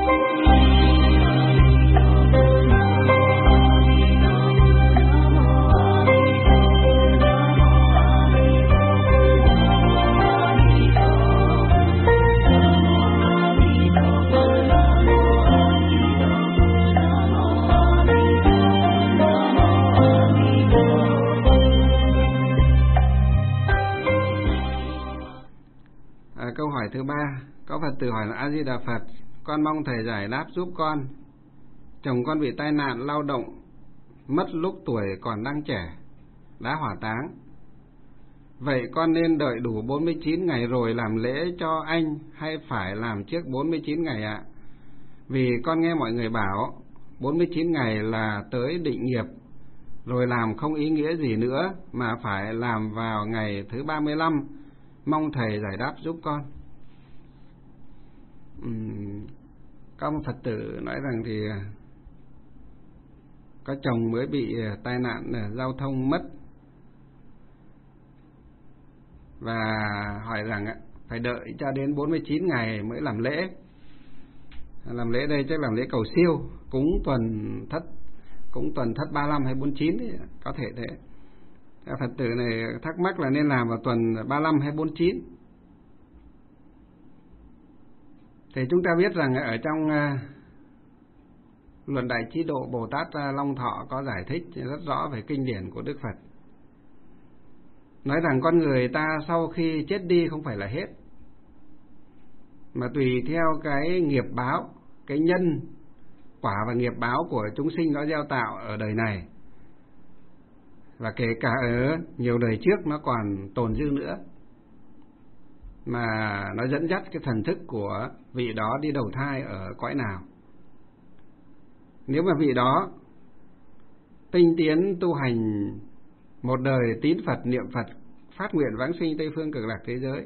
Câu hỏi thứ 3, có Phật tử hỏi là: A Di Đà Phật, con mong thầy giải đáp giúp con. Chồng con bị tai nạn lao động, mất lúc tuổi còn đang trẻ, đã hỏa táng. Vậy con nên đợi đủ 49 ngày rồi làm lễ cho anh hay phải làm trước 49 ngày ạ? Vì con nghe mọi người bảo 49 ngày là tới định nghiệp, rồi làm không ý nghĩa gì nữa mà phải làm vào ngày thứ 35. Mong thầy giải đáp giúp con. Có ông Phật tử nói rằng thì có chồng mới bị tai nạn giao thông mất, và hỏi rằng phải đợi cho đến 49 ngày mới làm lễ. Làm lễ đây chắc làm lễ cầu siêu, cúng tuần thất 35 hay 49 ấy, có thể thế. Phật tử này thắc mắc là nên làm vào tuần 35 hay 49. Thì chúng ta biết rằng ở trong Luận Đại Trí Độ, Bồ Tát Long Thọ có giải thích rất rõ về kinh điển của Đức Phật. Nói rằng con người ta sau khi chết đi không phải là hết, mà tùy theo cái nghiệp báo, cái nhân quả và nghiệp báo của chúng sinh nó gieo tạo ở đời này, và kể cả ở nhiều đời trước nó còn tồn dư nữa, mà nó dẫn dắt cái thần thức của vị đó đi đầu thai ở cõi nào. Nếu mà vị đó tinh tiến tu hành một đời tín Phật, niệm Phật, phát nguyện vãng sinh Tây Phương Cực Lạc thế giới,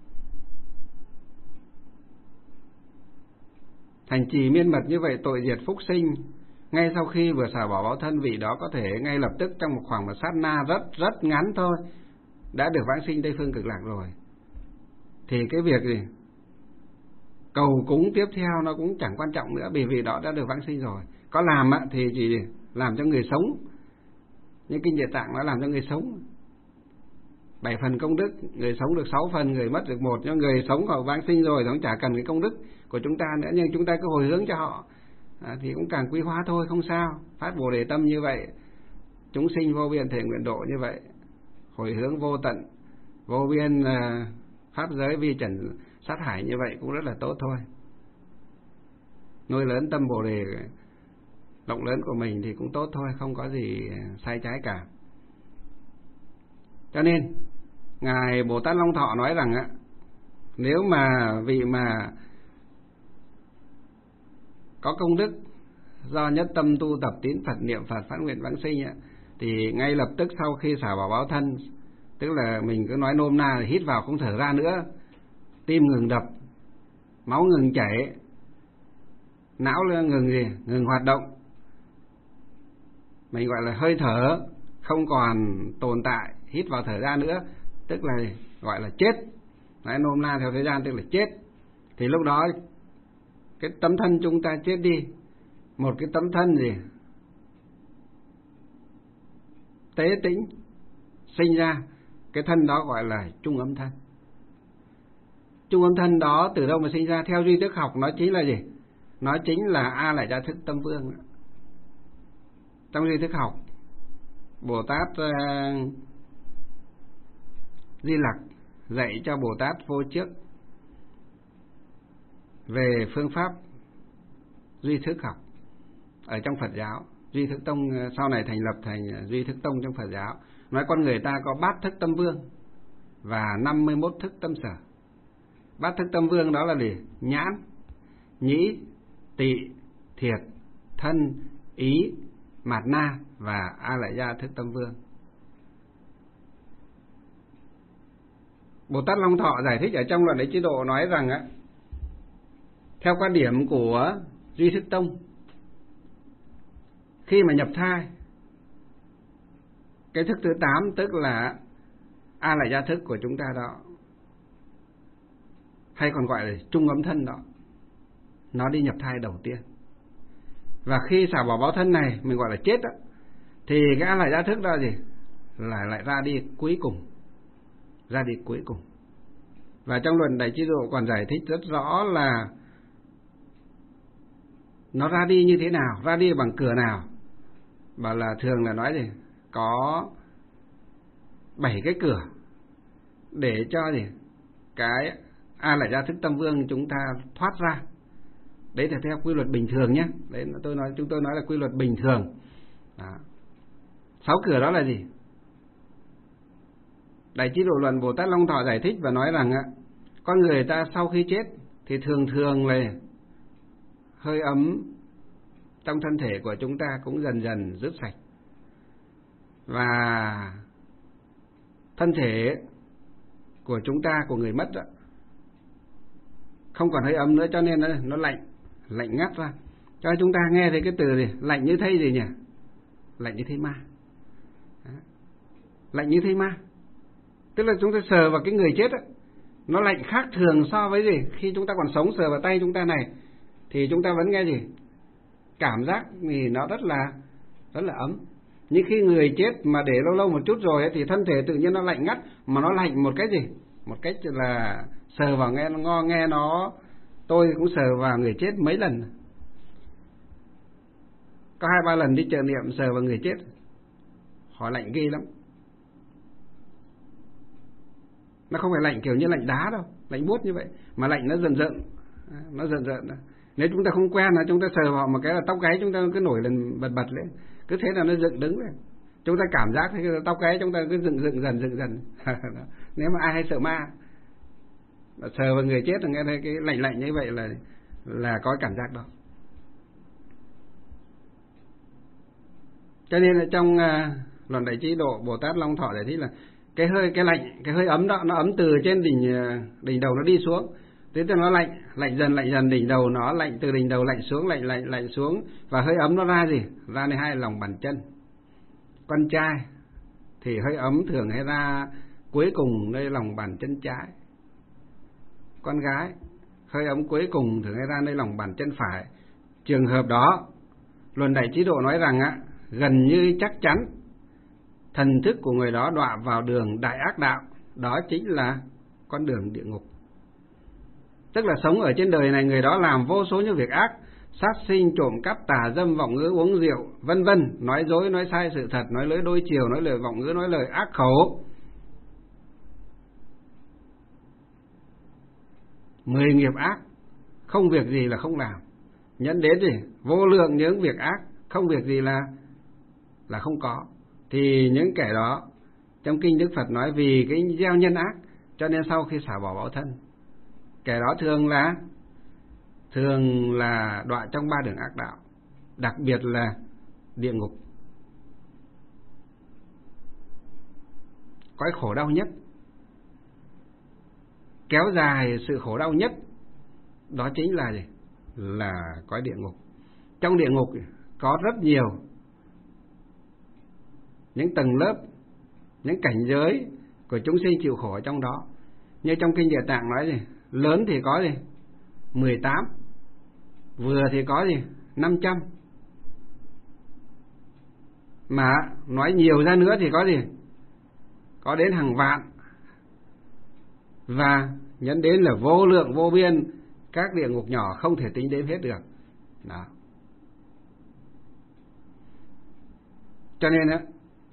thành trì miên mật như vậy, tội diệt phúc sinh, ngay sau khi vừa xả bỏ báo thân, vị đó có thể ngay lập tức trong một khoảng một sát na rất ngắn thôi đã được vãng sinh Tây Phương Cực Lạc rồi. Thì cái việc gì cầu cúng tiếp theo nó cũng chẳng quan trọng nữa, vì vị đó đã được vãng sinh rồi. Có làm thì chỉ làm cho người sống, những kinh Địa Tạng nó làm cho người sống 7 phần công đức, người sống được 6 phần, người mất được 1. Nhưng người sống họ vãng sinh rồi, họ chả cần cái công đức của chúng ta nữa, nhưng chúng ta cứ hồi hướng cho họ thì cũng càng quý hóa thôi, không sao. Phát Bồ Đề tâm như vậy, chúng sinh vô biên thể nguyện độ như vậy, hồi hướng vô tận vô biên pháp giới vi trần sát hải như vậy cũng rất là tốt thôi. Nuôi lớn tâm Bồ Đề rộng lớn của mình thì cũng tốt thôi, không có gì sai trái cả. Cho nên Ngài Bồ Tát Long Thọ nói rằng nếu mà vị mà có công đức do nhất tâm tu tập tín Phật, niệm Phật, phát nguyện vãng sinh thì ngay lập tức sau khi xả bỏ báo thân, tức là mình cứ nói nôm na là hít vào không thở ra nữa, tim ngừng đập, máu ngừng chảy, não ngừng hoạt động, mình gọi là hơi thở không còn tồn tại, hít vào thở ra nữa, tức là gọi là chết. Nói nôm na theo thời gian tức là chết. Thì lúc đó cái tấm thân chúng ta chết đi, một cái tấm thân tế tĩnh sinh ra, cái thân đó gọi là trung âm thân. Trung âm thân đó từ đâu mà sinh ra? Theo duy thức học nó chính là gì? Nó chính là A Lại Gia Thức Tâm Vương. Trong duy thức học, Bồ Tát Di Lặc dạy cho Bồ Tát Vô Trước về phương pháp duy thức học ở trong Phật giáo. Duy Thức Tông sau này thành lập thành Duy Thức Tông trong Phật giáo. Nói con người ta có bát thức tâm vương và 51 thức tâm sở. Bát thức tâm vương đó là gì? Nhãn, nhĩ, tị, thiệt, thân, ý, mạt na và A Lại Gia Thức Tâm Vương. Bồ Tát Long Thọ giải thích ở trong Luận Đại Chế Độ nói rằng theo quan điểm của Duy Thức Tông, khi mà nhập thai, cái thức thứ 8 tức là A Lại Gia Thức của chúng ta đó, hay còn gọi là trung âm thân đó, nó đi nhập thai đầu tiên. Và khi xả bỏ báo thân này mình gọi là chết đó, thì cái A Lại Gia Thức đó gì là lại ra đi cuối cùng, ra đi cuối cùng. Và trong luận Đại Trí Độ còn giải thích rất rõ là nó ra đi như thế nào, ra đi bằng cửa nào. Bảo là thường là nói gì có 7 cái cửa để cho gì cái A Lại Gia Thức Tâm Vương chúng ta thoát ra. Đấy là theo quy luật bình thường nhé. Đấy chúng tôi nói là quy luật bình thường. Đó. 6 cửa đó là gì? Đại Trí Độ Luận Bồ Tát Long Thọ giải thích và nói rằng con người ta sau khi chết thì thường thường là hơi ấm trong thân thể của chúng ta cũng dần dần rút sạch. Và thân thể của chúng ta, của người mất đó, không còn hơi ấm nữa, cho nên nó lạnh, lạnh ngắt ra. Cho chúng ta nghe thấy cái từ gì? Lạnh như thây gì nhỉ? Lạnh như thây ma. Đó. Lạnh như thây ma. Tức là chúng ta sờ vào cái người chết đó, nó lạnh khác thường so với gì? Khi chúng ta còn sống sờ vào tay chúng ta này thì chúng ta vẫn nghe gì? Cảm giác thì nó rất là ấm. Nhưng khi người chết mà để lâu lâu một chút rồi ấy, thì thân thể tự nhiên nó lạnh ngắt, mà nó lạnh một cách gì? Một cách là sờ vào nghe nó. Tôi cũng sờ vào người chết mấy lần, có 2-3 lần đi chợ niệm sờ vào người chết, họ lạnh ghê lắm. Nó không phải lạnh kiểu như lạnh đá đâu, lạnh buốt như vậy, mà lạnh nó dần dần, nó dần dần. Nếu chúng ta không quen là chúng ta sờ vào một cái là tóc gáy chúng ta cứ nổi lên bật bật lên, cứ thế là nó dựng đứng lên. Chúng ta cảm giác thấy tóc gáy chúng ta cứ dựng dần. Nếu mà ai hay sợ ma, sờ vào người chết là nghe thấy cái lạnh lạnh như vậy là có cảm giác đó. Cho nên là trong Luận Đại Trí Độ Bồ Tát Long Thọ giải thích là cái hơi ấm đó, nó ấm từ trên đỉnh đầu nó đi xuống. Thế thì nó lạnh dần đỉnh đầu nó lạnh, từ đỉnh đầu lạnh xuống, và hơi ấm nó ra gì? Ra nơi 2 lòng bàn chân. Con trai thì hơi ấm thường hay ra cuối cùng nơi lòng bàn chân trái. Con gái hơi ấm cuối cùng thường hay ra nơi lòng bàn chân phải. Trường hợp đó, Luận Đại Trí Độ nói rằng gần như chắc chắn thần thức của người đó đọa vào đường đại ác đạo, đó chính là con đường địa ngục. Tức là sống ở trên đời này, người đó làm vô số những việc ác, sát sinh, trộm cắp, tà dâm, vọng ngữ, uống rượu, vân vân, nói dối, nói sai sự thật, nói lưỡi đôi chiều, nói lời vọng ngữ, nói lời ác khẩu. 10 nghiệp ác, không việc gì là không làm, dẫn đến gì? Vô lượng những việc ác, không việc gì là không có. Thì những kẻ đó, trong kinh Đức Phật nói vì cái gieo nhân ác, cho nên sau khi xả bỏ báo thân, kẻ đó thường là đọa trong 3 đường ác đạo, đặc biệt là địa ngục. Cõi khổ đau nhất, kéo dài sự khổ đau nhất, đó chính là gì? Là cõi địa ngục. Trong địa ngục có rất nhiều những tầng lớp, những cảnh giới của chúng sinh chịu khổ ở trong đó. Như trong kinh Địa Tạng nói gì? Lớn thì có gì? 18, vừa thì có gì? 500. Mà nói nhiều ra nữa thì có gì? Có đến hàng vạn. Và nhấn đến là vô lượng vô biên các địa ngục nhỏ không thể tính đếm hết được. Đó. Cho nên á,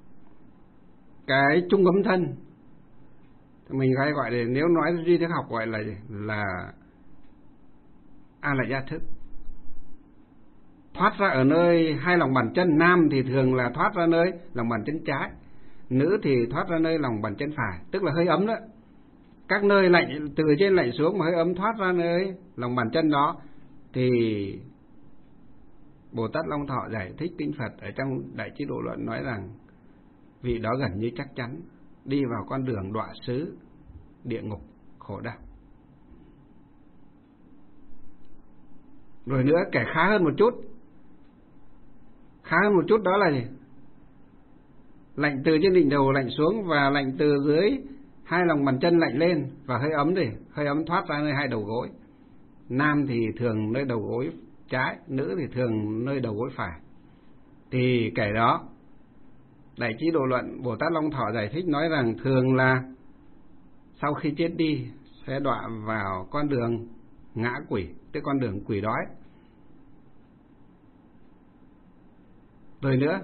cái trung ấm thân mình hay gọi là, nếu nói duy thức học gọi là A Lại Gia Thức. Thoát ra ở nơi 2 lòng bàn chân, nam thì thường là thoát ra nơi lòng bàn chân trái, nữ thì thoát ra nơi lòng bàn chân phải, tức là hơi ấm đó. Các nơi lạnh từ trên lạnh xuống mà hơi ấm thoát ra nơi lòng bàn chân đó, thì Bồ Tát Long Thọ giải thích kinh Phật ở trong Đại Trí Độ Luận nói rằng vị đó gần như chắc chắn đi vào con đường đọa xứ địa ngục khổ đau. Rồi nữa, kẻ khá hơn một chút đó là gì? Lạnh từ trên đỉnh đầu lạnh xuống, và lạnh từ dưới 2 lòng bàn chân lạnh lên, và hơi ấm thoát ra nơi 2 đầu gối. nam thì thường nơi đầu gối trái, nữ thì thường nơi đầu gối phải. Thì kẻ đó, Đại Trí Độ Luận Bồ Tát Long Thọ giải thích nói rằng thường là sau khi chết đi sẽ đọa vào con đường ngã quỷ, tức con đường quỷ đói. Rồi nữa,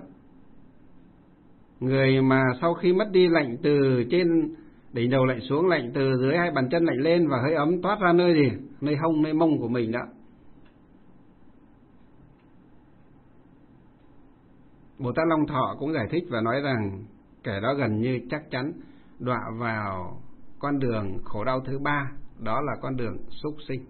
người mà sau khi mất đi lạnh từ trên đỉnh đầu lạnh xuống, lạnh từ dưới hai bàn chân lạnh lên và hơi ấm toát ra nơi gì? Nơi hông, nơi mông của mình đó. Bồ Tát Long Thọ cũng giải thích và nói rằng kẻ đó gần như chắc chắn đọa vào con đường khổ đau thứ ba, đó là con đường súc sinh.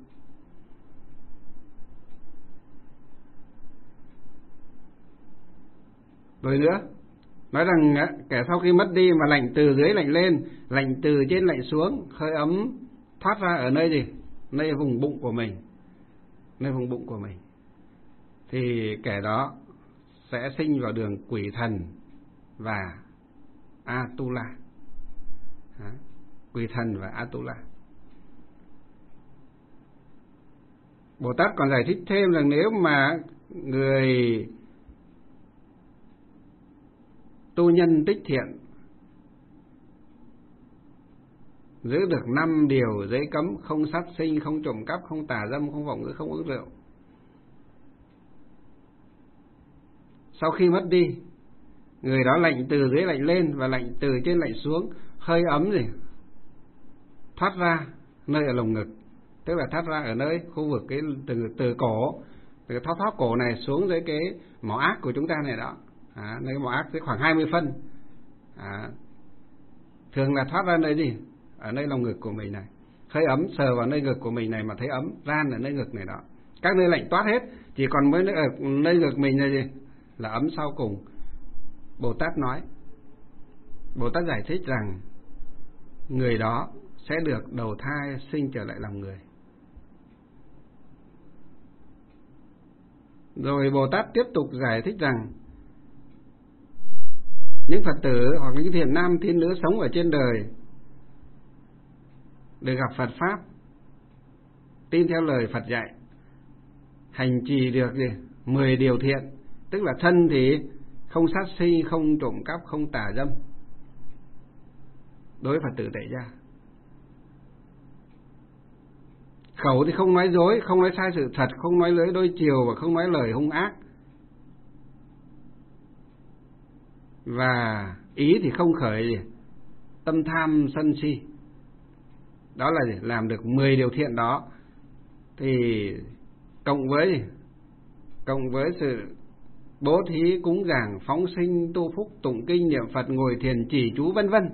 Rồi nữa, nói rằng kẻ sau khi mất đi mà lạnh từ dưới lạnh lên, lạnh từ trên lạnh xuống, hơi ấm thoát ra ở nơi gì? Nơi vùng bụng của mình. Nơi vùng bụng của mình. Thì kẻ đó sẽ sinh vào đường quỷ thần và Atula. Quỷ thần và Atula. Bồ Tát còn giải thích thêm rằng nếu mà người tu nhân tích thiện giữ được 5 điều giới cấm: không sát sinh, không trộm cắp, không tà dâm, không vọng ngữ, không uống rượu, sau khi mất đi, người đó lạnh từ dưới lạnh lên và lạnh từ trên lạnh xuống, hơi ấm gì thoát ra nơi ở lồng ngực, tức là thoát ra ở nơi khu vực cái từ cổ, từ thóp cổ này xuống dưới cái mỏ ác của chúng ta này đó, nơi mỏ ác tới khoảng 20 phân, thường là thoát ra nơi gì? Ở nơi lồng ngực của mình này, hơi ấm sờ vào nơi ngực của mình này mà thấy ấm, ran ở nơi ngực này đó, các nơi lạnh toát hết, chỉ còn mới ở nơi ngực mình là gì? Là ấm sau cùng. Bồ Tát nói, Bồ Tát giải thích rằng người đó sẽ được đầu thai sinh trở lại làm người. Rồi Bồ Tát tiếp tục giải thích rằng những Phật tử hoặc những thiện nam thiện nữ sống ở trên đời được gặp Phật Pháp, tin theo lời Phật dạy, hành trì được gì? 10 điều thiện, tức là thân thì không sát sinh, không trộm cắp, không tà dâm, đối với Phật tử tại gia. Khẩu thì không nói dối, không nói sai sự thật, không nói lưỡi đôi chiều và không nói lời hung ác. Và ý thì không khởi gì? Tâm tham sân si. Đó là gì? Làm được 10 điều thiện đó thì cộng với sự bố thí, cúng dường, phóng sinh, tu phúc, tụng kinh, niệm Phật, ngồi thiền, trì chú vân vân,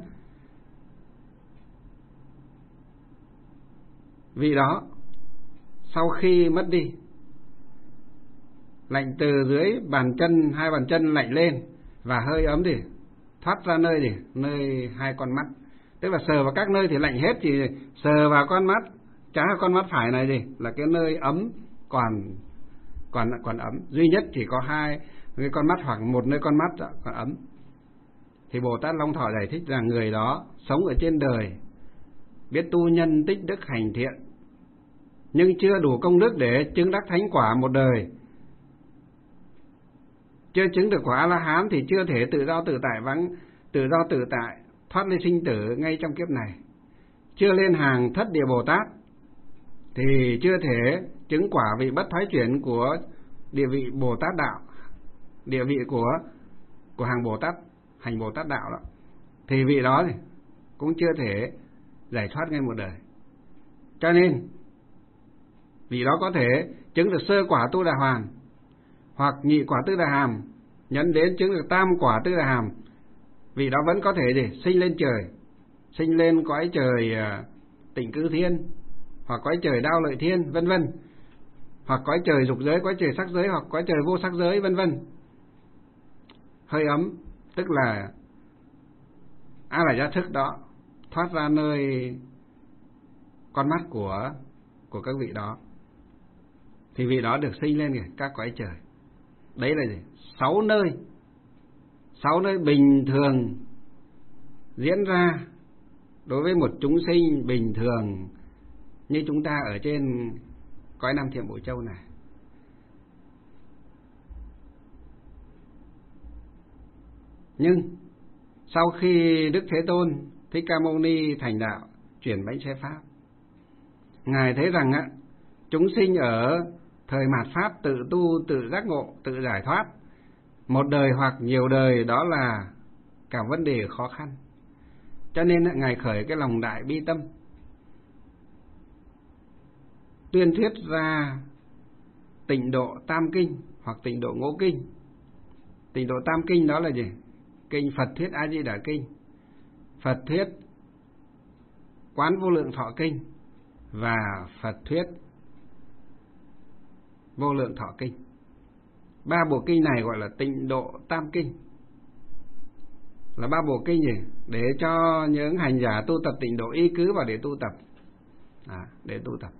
vị đó sau khi mất đi, lạnh từ dưới bàn chân, hai bàn chân lạnh lên và hơi ấm thì thoát ra nơi gì? Nơi hai con mắt, tức là sờ vào các nơi thì lạnh hết, thì sờ vào con mắt trái con mắt phải này gì? Là cái nơi ấm còn ấm, duy nhất chỉ có hai cái con mắt hoặc một nơi con mắt còn ấm. Thì Bồ Tát Long Thọ giải thích rằng người đó sống ở trên đời, biết tu nhân tích đức hành thiện, nhưng chưa đủ công đức để chứng đắc thánh quả một đời, chưa chứng được quả A-la-hán thì chưa thể tự do tự tại thoát ly sinh tử ngay trong kiếp này, chưa lên hàng thất địa Bồ Tát thì chưa thể chứng quả vị bất thoái chuyển của địa vị Bồ Tát đạo, địa vị của hàng Bồ Tát, hành Bồ Tát đạo đó, thì vị đó thì cũng chưa thể giải thoát ngay một đời. Cho nên vị đó có thể chứng được sơ quả Tu Đà Hoàn hoặc nhị quả Tư Đà Hàm, nhấn đến chứng được tam quả Tư Đà Hàm, vị đó vẫn có thể gì? Sinh lên trời, sinh lên cõi trời Tịnh Cư Thiên, hoặc cõi trời Đao Lợi Thiên, vân vân, hoặc cõi trời dục giới, cõi trời sắc giới, hoặc cõi trời vô sắc giới, vân vân. Hơi ấm tức là A-la-gia thức đó thoát ra nơi con mắt của các vị đó, thì vị đó được sinh lên các cõi trời. Đấy là gì? 6 nơi bình thường diễn ra đối với một chúng sinh bình thường như chúng ta ở trên cõi Nam Thiểm Bộ Châu này. Nhưng sau khi Đức Thế Tôn Thích Ca Mâu Ni thành đạo, chuyển bánh xe pháp, Ngài thấy rằng chúng sinh ở thời mạt pháp tự tu, tự giác ngộ, tự giải thoát, một đời hoặc nhiều đời đó là cả vấn đề khó khăn. Cho nên Ngài khởi cái lòng đại bi tâm, tuyên thuyết ra tịnh độ tam kinh hoặc tịnh độ ngũ kinh. Tịnh độ tam kinh đó là gì? Kinh Phật thuyết A Di Đà kinh, Phật thuyết Quán Vô Lượng Thọ kinh và Phật thuyết Vô Lượng Thọ kinh. 3 bộ kinh này gọi là tịnh độ tam kinh. Là 3 bộ kinh gì? Để cho những hành giả tu tập tịnh độ y cứ vào để tu tập. Để tu tập.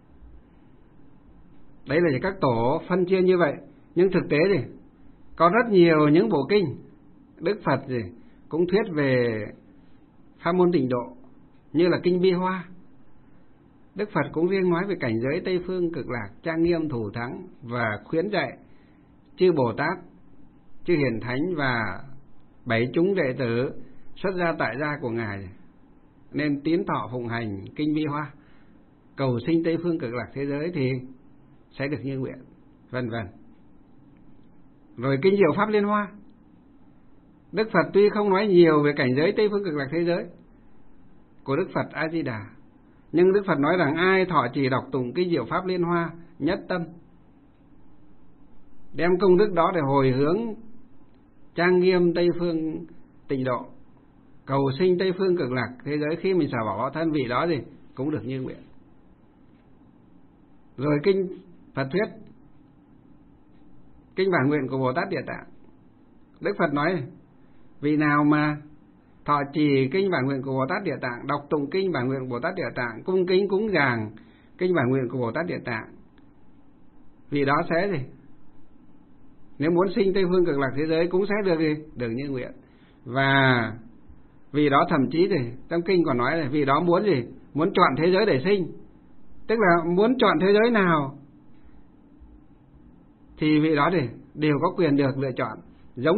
Đấy là các tổ phân chia như vậy. Nhưng thực tế thì có rất nhiều những bộ kinh Đức Phật cũng thuyết về pháp môn tịnh độ, như là kinh Bi Hoa. Đức Phật cũng riêng nói về cảnh giới Tây Phương Cực Lạc trang nghiêm thủ thắng, và khuyến dạy chư Bồ Tát, chư Hiền Thánh và 7 chúng đệ tử xuất gia tại gia của Ngài nên tín thọ phụng hành kinh Bi Hoa, cầu sinh Tây Phương Cực Lạc thế giới thì sẽ được như nguyện, vân vân. Rồi kinh Diệu Pháp Liên Hoa, Đức Phật tuy không nói nhiều về cảnh giới Tây Phương Cực Lạc thế giới của Đức Phật A Di Đà, nhưng Đức Phật nói rằng ai thọ trì đọc tụng kinh Diệu Pháp Liên Hoa nhất tâm, đem công đức đó để hồi hướng trang nghiêm Tây Phương tịnh độ, cầu sinh Tây Phương Cực Lạc thế giới, khi mình xả bỏ thân vị đó thì cũng được như nguyện. Rồi kinh Phật thuyết kinh Bản Nguyện của Bồ Tát Địa Tạng, Đức Phật nói vì nào mà thọ trì kinh Bản Nguyện của Bồ Tát Địa Tạng, đọc tụng kinh Bản Nguyện của Bồ Tát Địa Tạng, cung kính cúng dường kinh Bản Nguyện của Bồ Tát Địa Tạng, vì đó sẽ gì? Nếu muốn sinh Tây Phương Cực Lạc thế giới cũng sẽ được gì? Được như nguyện. Và vì đó thậm chí thì trong kinh còn nói là vì đó muốn gì? Muốn chọn thế giới để sinh. Tức là muốn chọn thế giới nào thì vị đó thì đều có quyền được lựa chọn. Giống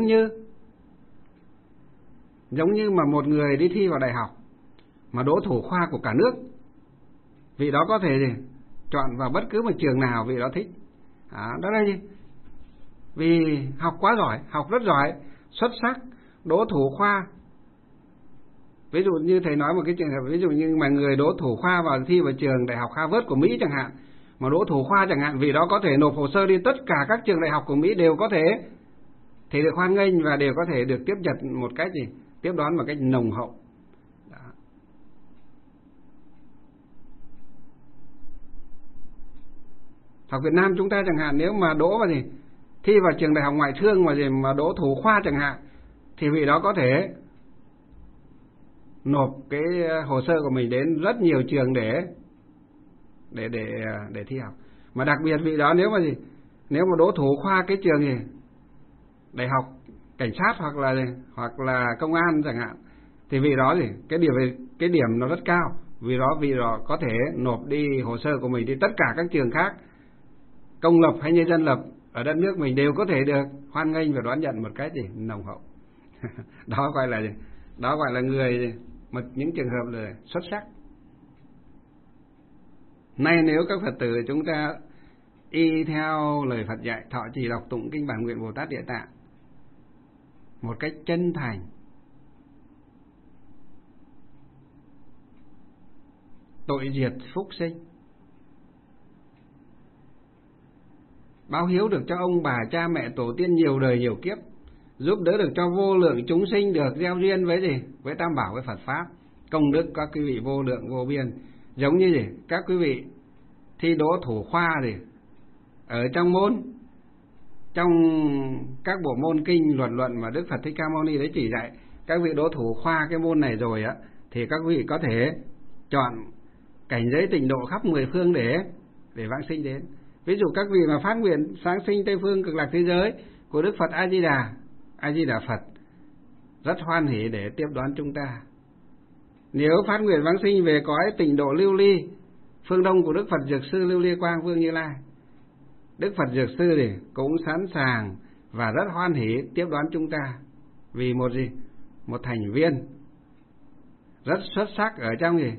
như mà một người đi thi vào đại học mà đỗ thủ khoa của cả nước, vị đó có thể gì? Chọn vào bất cứ một trường nào vị đó thích. Đó là gì? Vì học quá giỏi, học rất giỏi, xuất sắc, đỗ thủ khoa. Ví dụ như thầy nói một cái trường hợp, ví dụ như mà người đỗ thủ khoa vào thi vào trường đại học Harvard của Mỹ chẳng hạn, mà đỗ thủ khoa chẳng hạn, vì đó có thể nộp hồ sơ đi tất cả các trường đại học của Mỹ đều có thể thì được hoan nghênh và đều có thể được tiếp nhận một cách gì? Tiếp đón một cách nồng hậu. Đó. Học Việt Nam chúng ta chẳng hạn, nếu mà đỗ vào gì? Thi vào trường đại học ngoại thương mà đỗ thủ khoa chẳng hạn, thì vị đó có thể nộp cái hồ sơ của mình đến rất nhiều trường để thi học. Mà đặc biệt vị đó nếu mà đỗ thủ khoa cái trường gì, đại học cảnh sát hoặc là công an chẳng hạn, thì vị đó cái điểm nó rất cao. Vì đó có thể nộp đi hồ sơ của mình đi tất cả các trường khác, công lập hay nhân dân lập ở đất nước mình đều có thể được hoan nghênh và đón nhận một cách nồng hậu. Đó gọi là người những trường hợp là xuất sắc. Nay nếu các Phật tử chúng ta y theo lời Phật dạy, thọ trì đọc tụng kinh Bản Nguyện Bồ Tát Địa Tạng một cách chân thành, tội diệt phúc sinh, báo hiếu được cho ông bà cha mẹ tổ tiên nhiều đời nhiều kiếp, giúp đỡ được cho vô lượng chúng sinh được gieo duyên với Tam Bảo, với Phật Pháp, công đức các quý vị vô lượng vô biên. Giống như các quý vị thi đỗ thủ khoa ở trong các bộ môn kinh luận mà Đức Phật Thích Ca Mâu Ni đấy chỉ dạy, các vị đỗ thủ khoa cái môn này rồi thì các vị có thể chọn cảnh giới tịnh độ khắp 10 phương để vãng sinh đến. Ví dụ các vị mà phát nguyện sáng sinh Tây Phương Cực Lạc thế giới của Đức Phật A Di Đà Phật rất hoan hỷ để tiếp đón chúng ta. Nếu phát nguyện vãng sinh về cõi tịnh độ lưu ly phương đông của Đức Phật Dược Sư Lưu Ly Quang Vương Như Lai. Đức Phật Dược Sư thì cũng sẵn sàng và rất hoan hỉ tiếp đón chúng ta, vì một gì? Một thành viên rất xuất sắc ở trong gì?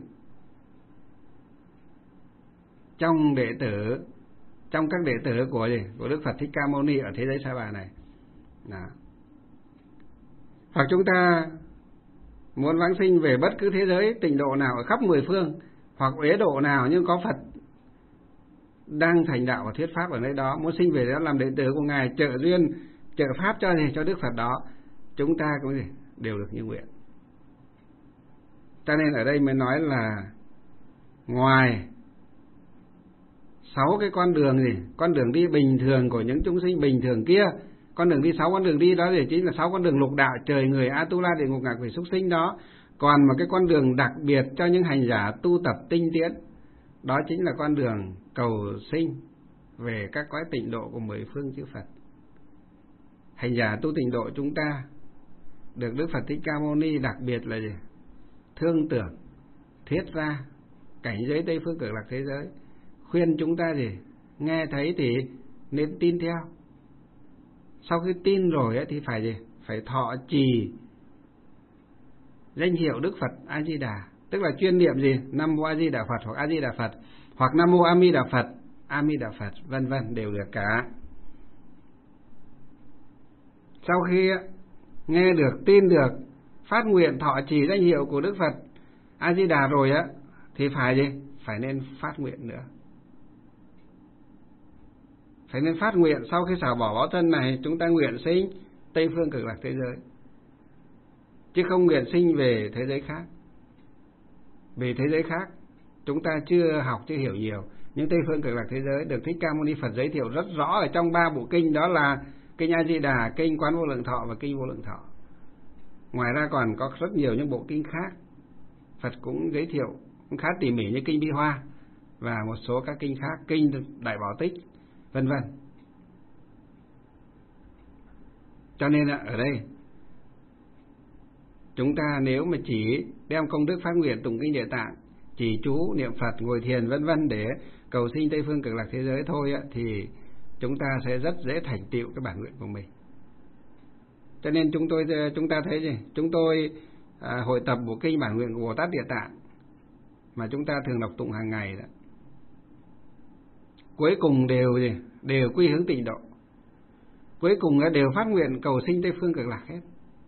Trong đệ tử, trong các đệ tử của gì? Của Đức Phật Thích Ca Mâu Ni ở thế giới Sa Bà này. Đó. Hoặc chúng ta muốn vãng sinh về bất cứ thế giới tịnh độ nào ở khắp mười phương, hoặc uế độ nào nhưng có Phật đang thành đạo và thuyết pháp ở nơi đó, muốn sinh về đó làm đệ tử của Ngài, trợ duyên, trợ pháp cho gì? Cho Đức Phật đó, chúng ta cũng gì? Đều được như nguyện. Cho nên ở đây mới nói là ngoài 6 cái con đường gì? Con đường đi bình thường của những chúng sinh bình thường kia, con đường đi 6 con đường đi đó thì chính là 6 con đường lục đạo, trời người, Atula, địa ngục, ngạ quỷ, súc sinh đó. Còn một cái con đường đặc biệt cho những hành giả tu tập tinh tiến, đó chính là con đường cầu sinh về các cõi tịnh độ của mười phương chư Phật. Hành giả tu tịnh độ chúng ta được Đức Phật Thích Ca Mâu Ni đặc biệt là gì? Thương tưởng, thiết ra cảnh giới Tây Phương Cực Lạc thế giới, khuyên chúng ta gì? Nghe thấy thì nên tin theo. Sau khi tin rồi ấy, thì phải gì? Phải thọ trì danh hiệu Đức Phật A Di Đà, tức là chuyên niệm gì? Nam Mô A Di Đà Phật hoặc A Di Đà Phật, hoặc Nam Mô A Mi Đà Phật, A Mi Đà Phật, vân vân, đều được cả. Sau khi nghe được, tin được, phát nguyện thọ trì danh hiệu của Đức Phật A Di Đà rồi á, thì phải gì? Phải nên phát nguyện nữa. Phải nên phát nguyện sau khi xả bỏ báo thân này, chúng ta nguyện sinh Tây Phương Cực Lạc thế giới, chứ không nguyện sinh về thế giới khác. Về thế giới khác chúng ta chưa học, chưa hiểu nhiều. Nhưng Tây Phương Cực Lạc thế giới được Thích Ca Mâu Ni Phật giới thiệu rất rõ ở trong 3 bộ kinh, đó là kinh A Di Đà, kinh Quán Vô Lượng Thọ và kinh Vô Lượng Thọ. Ngoài ra còn có rất nhiều những bộ kinh khác Phật cũng giới thiệu cũng khá tỉ mỉ, như kinh Bi Hoa và một số các kinh khác, kinh Đại Bảo Tích, vân vân. Cho nên ở đây chúng ta nếu mà chỉ đem công đức phát nguyện tụng kinh Địa Tạng, chỉ chú niệm Phật, ngồi thiền vân vân để cầu sinh Tây Phương Cực Lạc thế giới thôi á, thì chúng ta sẽ rất dễ thành tựu cái bản nguyện của mình. Cho nên chúng ta thấy gì? Chúng tôi hội tập bộ kinh bản nguyện của Bồ Tát Địa Tạng mà chúng ta thường đọc tụng hàng ngày đó, cuối cùng đều quy hướng tịnh độ, cuối cùng đều phát nguyện cầu sinh Tây Phương Cực Lạc hết.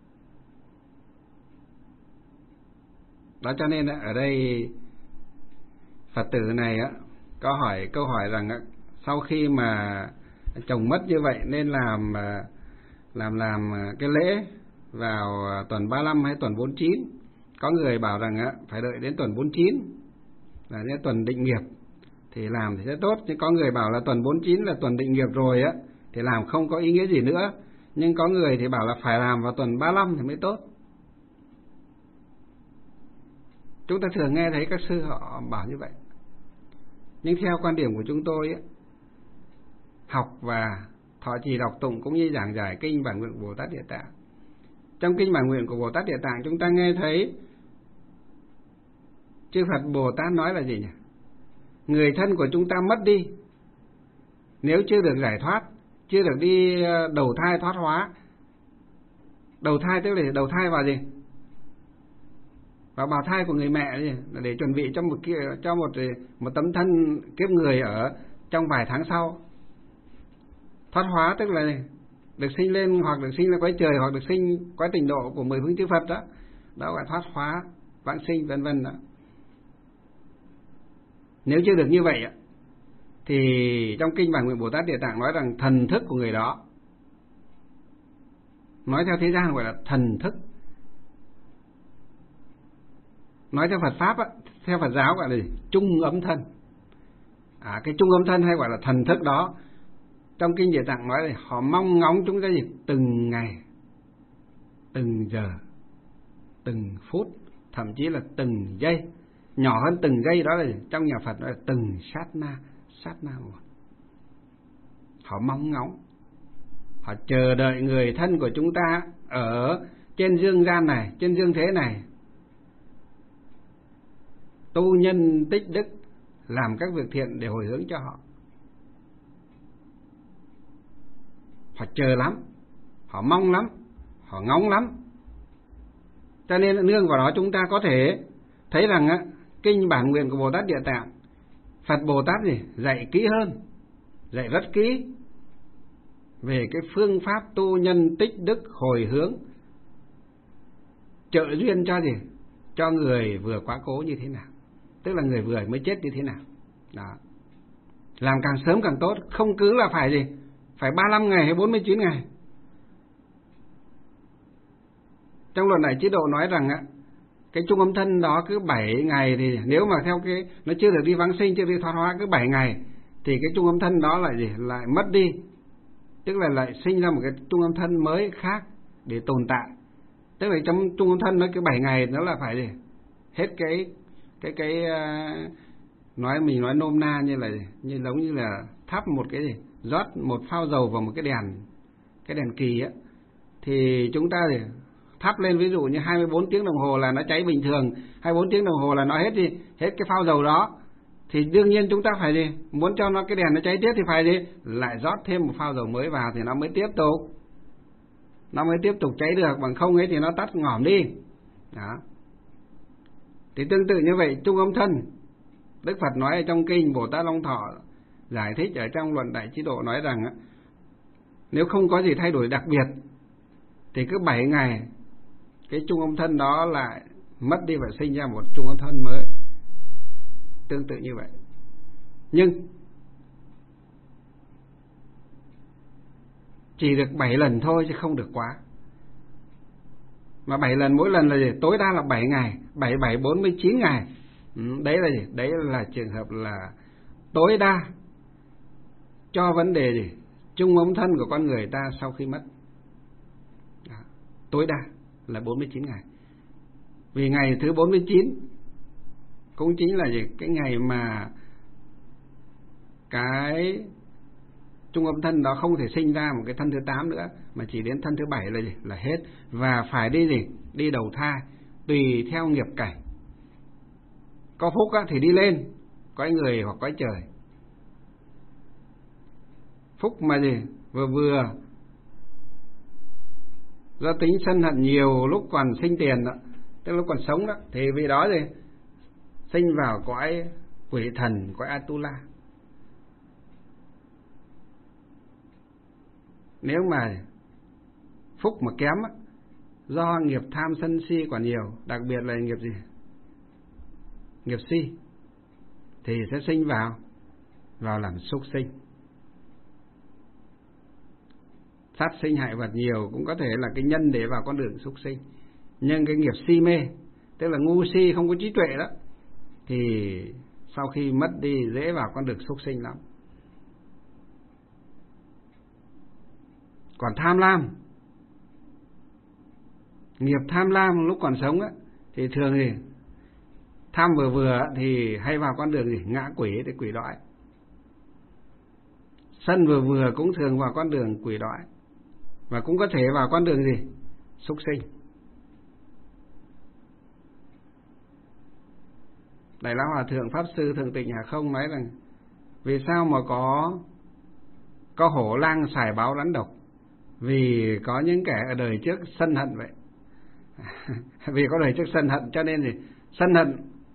Đó, cho nên ở đây Phật tử này có câu hỏi rằng sau khi mà chồng mất như vậy nên làm cái lễ vào tuần 35 hay tuần 49. Có người bảo rằng phải đợi đến tuần 49 là đến tuần định nghiệp thì làm thì sẽ tốt, nhưng có người bảo là tuần 49 là tuần định nghiệp rồi thì làm không có ý nghĩa gì nữa. Nhưng có người thì bảo là phải làm vào tuần 35 thì mới tốt. Chúng ta thường nghe thấy các sư họ bảo như vậy. Nhưng theo quan điểm của chúng tôi học và thọ trì đọc tụng cũng như giảng giải kinh bản nguyện của Bồ Tát Địa Tạng, trong kinh bản nguyện của Bồ Tát Địa Tạng chúng ta nghe thấy chư Phật Bồ Tát nói là gì nhỉ? Người thân của chúng ta mất đi, nếu chưa được giải thoát, chưa được đi đầu thai thoát hóa. Đầu thai tức là đầu thai vào gì? Vào bào thai của người mẹ gì? Để chuẩn bị cho một tấm thân kiếp người ở trong vài tháng sau. Thoát hóa tức là được sinh lên, hoặc được sinh ra cõi trời, hoặc được sinh cõi tịnh độ của mười phương chư Phật đó. Đó gọi thoát hóa, vãng sinh, vân vân đó. Nếu chưa được như vậy thì trong kinh bản nguyện Bồ Tát Địa Tạng nói rằng thần thức của người đó, nói theo thế gian gọi là thần thức, nói theo Phật pháp theo Phật giáo gọi là trung âm thân. Cái trung âm thân hay gọi là thần thức đó, trong kinh Địa Tạng nói là họ mong ngóng chúng ta gì? Từng ngày, từng giờ, từng phút, thậm chí là từng giây, nhỏ hơn từng giây, đó là trong nhà Phật nói là từng sát na một. Họ mong ngóng, họ chờ đợi người thân của chúng ta ở trên dương gian này, trên dương thế này, tu nhân tích đức, làm các việc thiện để hồi hướng cho họ. Họ chờ lắm, họ mong lắm, họ ngóng lắm. Cho nên nương vào đó chúng ta có thể thấy rằng kinh bản nguyện của Bồ Tát Địa Tạng, Phật Bồ Tát dạy kỹ hơn, dạy rất kỹ về cái phương pháp tu nhân tích đức hồi hướng, trợ duyên cho người vừa quá cố như thế nào, tức là người vừa mới chết như thế nào. Đó. Làm càng sớm càng tốt, không cứ là phải phải 35 ngày hay 49 ngày. Trong Luận Đại Chế Độ nói rằng cái trung âm thân đó cứ 7 ngày, thì nếu mà theo cái nó chưa được đi vãng sinh, chưa đi thoát hóa, cứ 7 ngày thì cái trung âm thân đó lại mất đi, tức là lại sinh ra một cái trung âm thân mới khác để tồn tại. Tức là trong trung âm thân nó cứ 7 ngày nó là phải hết cái mình nói nôm na như giống như là thắp một cái rót một phao dầu vào một cái đèn kỳ á, thì chúng ta thắp lên ví dụ như 24 tiếng đồng hồ là nó cháy bình thường, 24 tiếng đồng hồ là nó hết cái phao dầu đó, thì đương nhiên chúng ta phải muốn cho cái đèn nó cháy tiếp thì phải lại rót thêm một phao dầu mới vào thì nó mới tiếp tục cháy được, bằng không ấy thì nó tắt ngỏm đi. Đó. Thì tương tự như vậy, trung âm thân, Đức Phật nói ở trong kinh Bồ Tát Long Thọ giải thích ở trong Luận Đại Chế Độ nói rằng nếu không có gì thay đổi đặc biệt thì cứ 7 ngày cái trung âm thân đó lại mất đi và sinh ra một trung âm thân mới. Tương tự như vậy. Nhưng chỉ được 7 lần thôi chứ không được quá. Mà 7 lần, mỗi lần là tối đa là 7 ngày, 7 49 ngày. Đấy là Đấy là trường hợp là tối đa cho vấn đề trung âm thân của con người ta sau khi mất. Đó. Tối đa là 49 ngày. Vì ngày thứ 49 cũng chính là cái ngày mà cái trung âm thân đó không thể sinh ra một cái thân thứ 8 nữa, mà chỉ đến thân thứ 7 là hết. Và phải đi đầu thai tùy theo nghiệp cảnh. Có phúc thì đi lên cõi người hoặc cõi trời. Phúc mà vừa do tính sân hận nhiều lúc còn sinh tiền đó, tức lúc còn sống đó, thì vì đó sinh vào cõi quỷ thần, cõi Atula. Nếu mà phúc mà kém do nghiệp tham sân si còn nhiều, đặc biệt là nghiệp nghiệp si, thì sẽ sinh vào làm súc sinh. Sát sinh hại vật nhiều cũng có thể là cái nhân để vào con đường súc sinh. Nhưng cái nghiệp si mê, tức là ngu si không có trí tuệ đó, thì sau khi mất đi dễ vào con đường súc sinh lắm. Còn tham lam, nghiệp tham lam lúc còn sống thì thường tham vừa thì hay vào con đường ngạ quỷ để quỷ đọa. Sân vừa cũng thường vào con đường quỷ đọa, và cũng có thể vào con đường súc sinh. Đại Lão Hòa Thượng Pháp Sư Thường Tịnh Hà Không nói rằng vì sao mà có hổ lang sải báo rắn độc? Vì có những kẻ ở đời trước sân hận vậy. Vì có đời trước sân hận cho nên sân hận,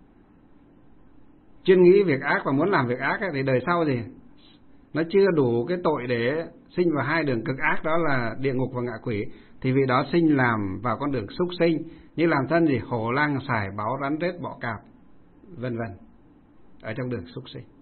chuyên nghĩ việc ác và muốn làm việc ác thì đời sau nó chưa đủ cái tội để sinh vào hai đường cực ác, đó là địa ngục và ngạ quỷ, thì vì đó sinh làm vào con đường súc sinh, như làm thân hổ lang sải báo rắn rết bọ cạp vân vân ở trong đường súc sinh.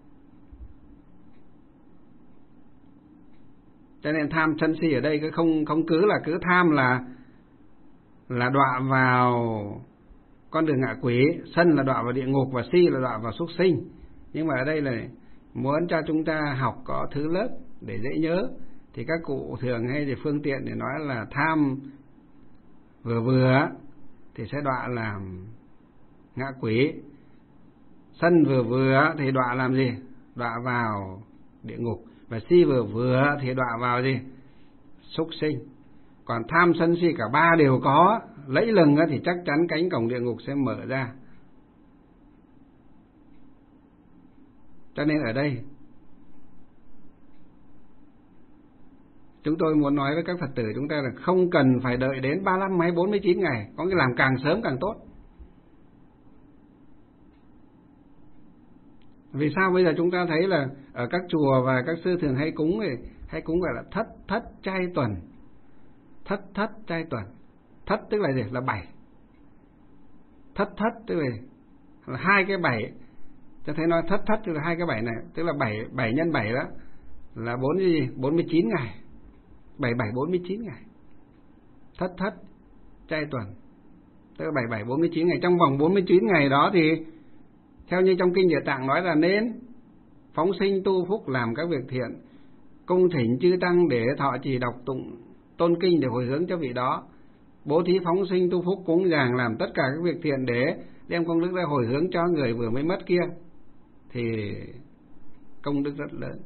Cho nên tham sân si ở đây không cứ tham là đọa vào con đường ngạ quỷ, sân là đọa vào địa ngục và si là đọa vào súc sinh. Nhưng mà ở đây là muốn cho chúng ta học có thứ lớp để dễ nhớ, thì các cụ thường hay phương tiện để nói là tham vừa thì sẽ đọa làm ngạ quỷ, sân vừa thì đọa làm đọa vào địa ngục, và si vừa thì đọa vào súc sinh. Còn tham sân si cả ba đều có lẫy lừng thì chắc chắn cánh cổng địa ngục sẽ mở ra. Cho nên ở đây chúng tôi muốn nói với các Phật tử chúng ta là không cần phải đợi đến 35 hay 49 ngày, có cái làm càng sớm càng tốt. Vì sao bây giờ chúng ta thấy là ở các chùa và các sư thường hay cúng gọi là thất chay tuần. Thất chay tuần. Thất tức là gì? Là 7. Thất tức là 2 cái 7. Cho thấy nói thất tức là 2 cái 7 này, tức là 7 nhân 7 đó là 49 ngày. 47-49 ngày. Thất chay tuần. Tức là 47-49 ngày. Trong vòng 49 ngày đó thì theo như trong kinh Địa Tạng nói là nên phóng sinh tu phúc làm các việc thiện, cung thỉnh chư tăng để thọ trì đọc tụng tôn kinh để hồi hướng cho vị đó, bố thí phóng sinh tu phúc cúng dường làm tất cả các việc thiện để đem công đức ra hồi hướng cho người vừa mới mất kia, thì công đức rất lớn.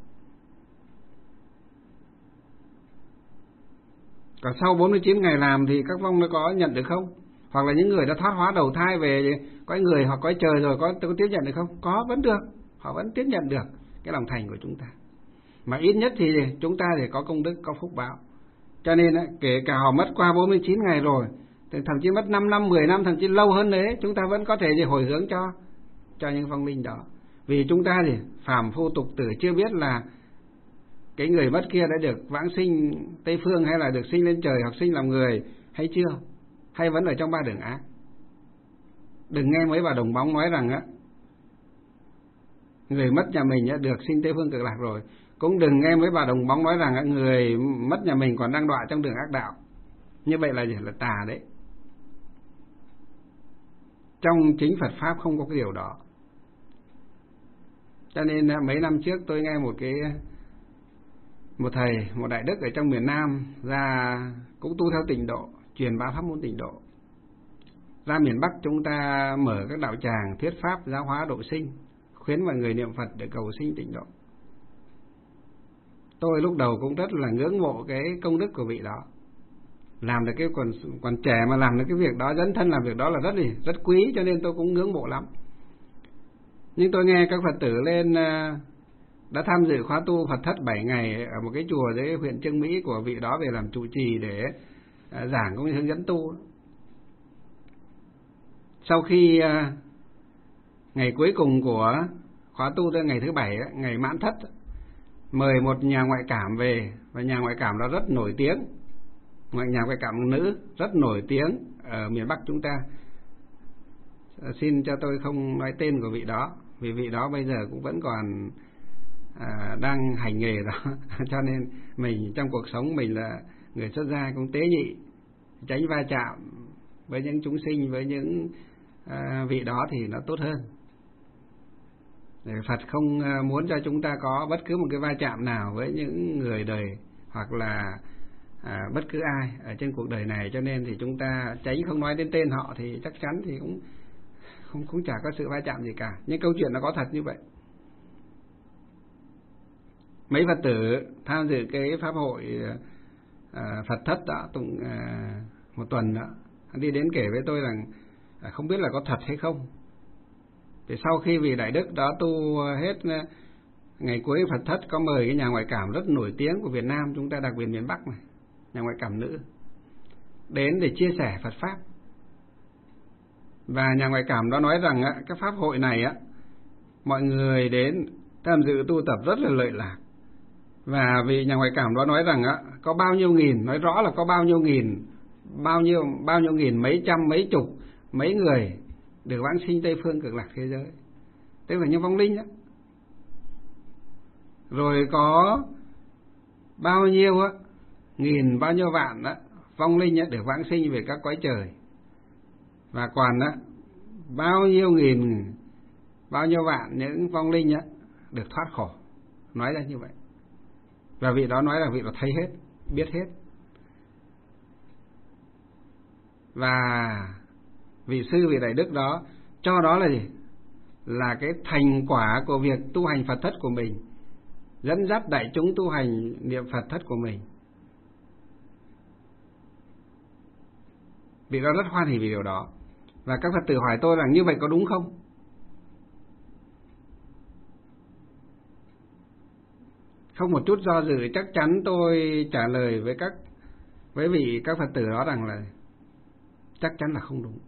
Còn sau 49 ngày làm thì các vong nó có nhận được không? Hoặc là những người đã thoát hóa đầu thai về cõi người hoặc cõi trời rồi có tiếp nhận được không? Có, vẫn được. Họ vẫn tiếp nhận được cái lòng thành của chúng ta. Mà ít nhất thì chúng ta thì có công đức, có phúc báo. Cho nên kể cả họ mất qua 49 ngày rồi, thậm chí mất 5 năm, 10 năm, thậm chí lâu hơn đấy, chúng ta vẫn có thể hồi hướng cho những vong linh đó. Vì chúng ta thì phàm phu tục tử chưa biết là cái người mất kia đã được vãng sinh Tây Phương hay là được sinh lên trời hoặc sinh làm người hay chưa, hay vẫn ở trong 3 đường ác. Đừng nghe mấy bà đồng bóng nói rằng người mất nhà mình được sinh Tây Phương Cực Lạc rồi. Cũng đừng nghe mấy bà đồng bóng nói rằng người mất nhà mình còn đang đọa trong đường ác đạo. Như vậy là gì? Là tà đấy. Trong chính Phật Pháp không có cái điều đó. Cho nên mấy năm trước tôi nghe một thầy, một đại đức ở trong miền Nam ra cũng tu theo tịnh độ, truyền bá pháp môn tịnh độ. Ra miền Bắc chúng ta mở các đạo tràng thuyết pháp giáo hóa độ sinh, khuyến mọi người niệm Phật để cầu sinh tịnh độ. Tôi lúc đầu cũng rất là ngưỡng mộ cái công đức của vị đó. Làm được cái còn trẻ mà làm được cái việc đó, dấn thân làm việc đó là rất quý, cho nên tôi cũng ngưỡng mộ lắm. Nhưng tôi nghe các Phật tử lên đã tham dự khóa tu Phật thất 7 ngày ở một cái chùa dưới huyện Chương Mỹ của vị đó về làm trụ trì để giảng cũng như hướng dẫn tu. Sau khi ngày cuối cùng của khóa tu tới ngày thứ 7, ngày mãn thất, mời một nhà ngoại cảm về, và nhà ngoại cảm đó rất nổi tiếng, nhà ngoại cảm nữ rất nổi tiếng ở miền Bắc chúng ta. Xin cho tôi không nói tên của vị đó, vì vị đó bây giờ cũng vẫn còn đang hành nghề đó. Cho nên mình trong cuộc sống mình là người xuất gia cũng tế nhị, tránh va chạm với những chúng sinh, với những vị đó thì nó tốt hơn. Phật không muốn cho chúng ta có bất cứ một cái va chạm nào với những người đời hoặc là bất cứ ai ở trên cuộc đời này, cho nên thì chúng ta tránh không nói đến tên họ thì chắc chắn thì cũng chả có sự va chạm gì cả. Nhưng câu chuyện nó có thật như vậy. Mấy Phật tử tham dự cái pháp hội Phật thất đó, tụng một tuần đó, đi đến kể với tôi rằng không biết là có thật hay không. Thì sau khi vị đại đức đó tu hết ngày cuối Phật thất, có mời cái nhà ngoại cảm rất nổi tiếng của Việt Nam chúng ta, đặc biệt miền Bắc này, nhà ngoại cảm nữ, đến để chia sẻ Phật Pháp. Và nhà ngoại cảm đó nói rằng cái pháp hội này mọi người đến tham dự tu tập rất là lợi lạc. Và vị nhà ngoại cảm đó nói rằng có bao nhiêu nghìn, nói rõ là có bao nhiêu nghìn, mấy trăm, mấy chục, mấy người được vãng sinh Tây Phương Cực Lạc thế giới, tức là những vong linh đó. Rồi có bao nhiêu nghìn, bao nhiêu vạn vong linh được vãng sinh về các cõi trời. Và còn bao nhiêu nghìn, bao nhiêu vạn những vong linh được thoát khổ. Nói ra như vậy. Và vị đó nói là vị đó thấy hết, biết hết. Và vị sư, vị đại đức đó cho đó là gì? Là cái thành quả của việc tu hành Phật thất của mình, dẫn dắt đại chúng tu hành niệm Phật thất của mình. Vị đó rất hoan hỉ vì điều đó. Và các Phật tử hỏi tôi rằng như vậy có đúng không? không một chút do dự, chắc chắn tôi trả lời với vị các Phật tử đó rằng là chắc chắn là không đúng.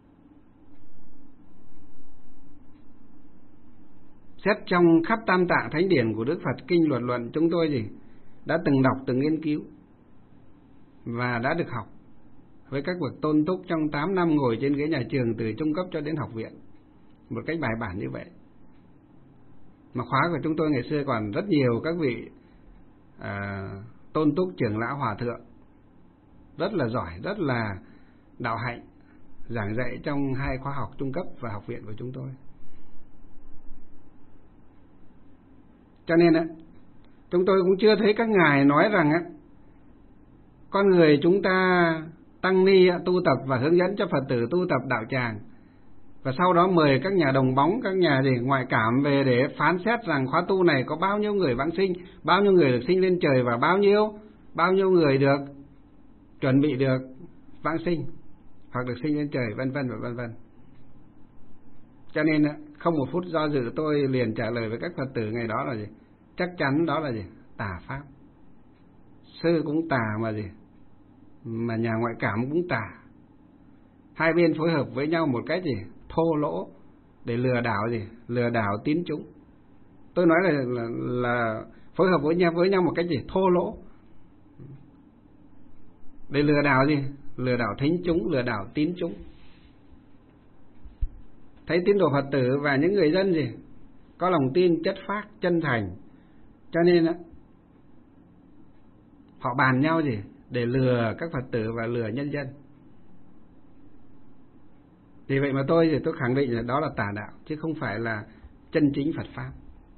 Xét trong khắp Tam Tạng Thánh Điển của Đức Phật, kinh Luật Luận, chúng tôi đã từng đọc, từng nghiên cứu và đã được học với các bậc tôn túc trong 8 năm ngồi trên ghế nhà trường từ trung cấp cho đến học viện một cách bài bản như vậy. Mà khóa của chúng tôi ngày xưa còn rất nhiều các vị tôn túc, trưởng lão, hòa thượng rất là giỏi, rất là đạo hạnh, giảng dạy trong 2 khóa học trung cấp và học viện của chúng tôi. Cho nên chúng tôi cũng chưa thấy các ngài nói rằng con người chúng ta tăng ni tu tập và hướng dẫn cho Phật tử tu tập đạo tràng, và sau đó mời các nhà đồng bóng, các nhà ngoại cảm về để phán xét rằng khóa tu này có bao nhiêu người vãng sinh, bao nhiêu người được sinh lên trời và bao nhiêu người được chuẩn bị được vãng sinh hoặc được sinh lên trời, vân vân và vân vân. Cho nên không một phút do dự, tôi liền trả lời với các Phật tử ngày đó là gì? Chắc chắn đó là gì? Tà pháp. Sư cũng tà mà nhà ngoại cảm cũng tà. Hai bên phối hợp với nhau một cách thô lỗ để lừa đảo lừa đảo tín chúng. Tôi nói là phối hợp với nhau một cách thô lỗ để lừa đảo lừa đảo thính chúng, lừa đảo tín chúng. Thấy tín đồ Phật tử và những người dân có lòng tin chất phác, chân thành, cho nên họ bàn nhau để lừa các Phật tử và lừa nhân dân. Vì vậy mà tôi khẳng định là đó là tà đạo chứ không phải là chân chính Phật pháp.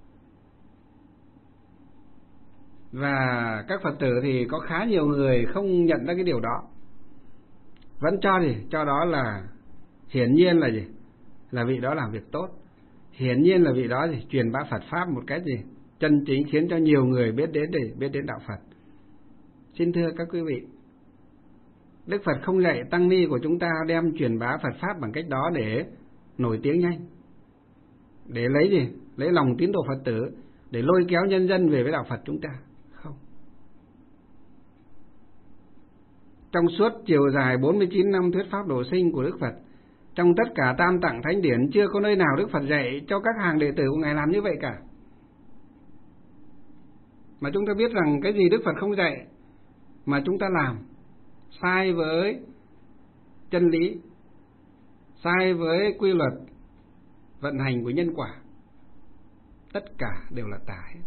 Và các Phật tử thì có khá nhiều người không nhận ra cái điều đó, vẫn cho đó là hiển nhiên là vị đó làm việc tốt, hiển nhiên là vị đó truyền bá Phật pháp một cách chân chính, khiến cho nhiều người biết đến đạo Phật. Xin thưa các quý vị, Đức Phật không dạy tăng ni của chúng ta đem truyền bá Phật pháp bằng cách đó để nổi tiếng nhanh, để lấy lòng tín đồ Phật tử, để lôi kéo nhân dân về với đạo Phật chúng ta. Không. Trong suốt chiều dài 49 năm thuyết pháp độ sinh của Đức Phật, trong tất cả Tam Tạng Thánh Điển chưa có nơi nào Đức Phật dạy cho các hàng đệ tử của Ngài làm như vậy cả. Mà chúng ta biết rằng cái gì Đức Phật không dạy mà chúng ta làm sai với chân lý, sai với quy luật vận hành của nhân quả, tất cả đều là tà hết.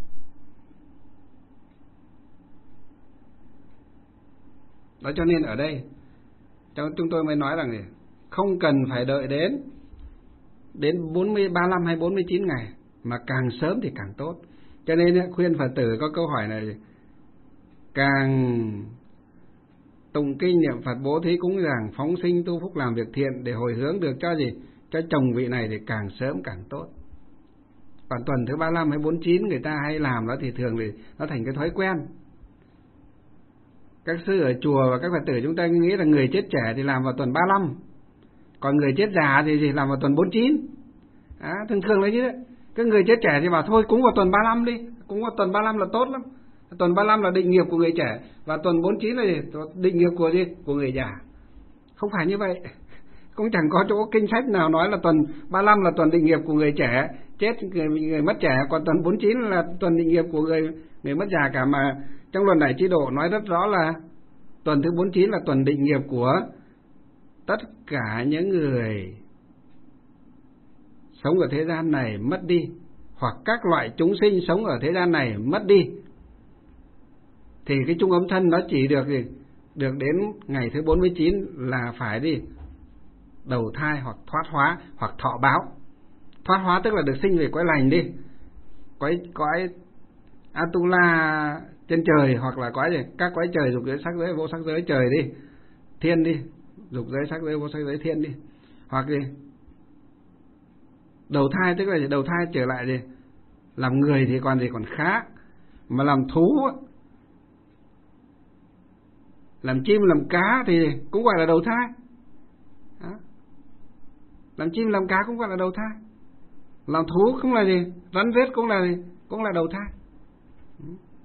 Đó, cho nên ở đây chúng tôi mới nói rằng không cần phải đợi đến 35 hay 49 ngày, mà càng sớm thì càng tốt. Cho nên khuyên Phật tử có câu hỏi này, càng tụng kinh niệm Phật, bố thí cúng dường, phóng sinh tu phúc làm việc thiện để hồi hướng được cho chồng vị này thì càng sớm càng tốt. Còn tuần thứ 35 hay 49 người ta hay làm đó thì thường thì nó thành cái thói quen. Các sư ở chùa và các Phật tử chúng ta nghĩ là người chết trẻ thì làm vào tuần 35, còn người chết già thì làm vào tuần 49. Thường là như thế. Cái người chết trẻ thì bảo thôi cúng vào tuần 35 đi, cúng vào tuần 35 là tốt lắm. Tuần 35 là định nghiệp của người trẻ, và tuần 49 là định nghiệp của người già. Không phải như vậy. Cũng chẳng có chỗ kinh sách nào nói là tuần 35 là tuần định nghiệp của người trẻ chết, người mất trẻ, còn tuần 49 là tuần định nghiệp của người mất già cả. Mà trong Luận Đại Trí Độ nói rất rõ là tuần thứ 49 là tuần định nghiệp của tất cả những người sống ở thế gian này mất đi, hoặc các loại chúng sinh sống ở thế gian này mất đi. Thì cái chung ấm thân nó chỉ được đến ngày thứ 49 là phải đầu thai hoặc thoát hóa hoặc thọ báo. Thoát hóa tức là được sinh về cõi lành cõi Atula trên trời, hoặc là các cõi trời dục giới sắc giới vô sắc giới trời thiên dục giới sắc giới vô sắc giới thiên hoặc đầu thai tức là đầu thai trở lại làm người thì còn khác, mà làm thú, làm chim làm cá thì cũng gọi là đầu thai. Đó. Làm chim làm cá cũng gọi là đầu thai. Làm thú cũng là rắn rết cũng là đầu thai.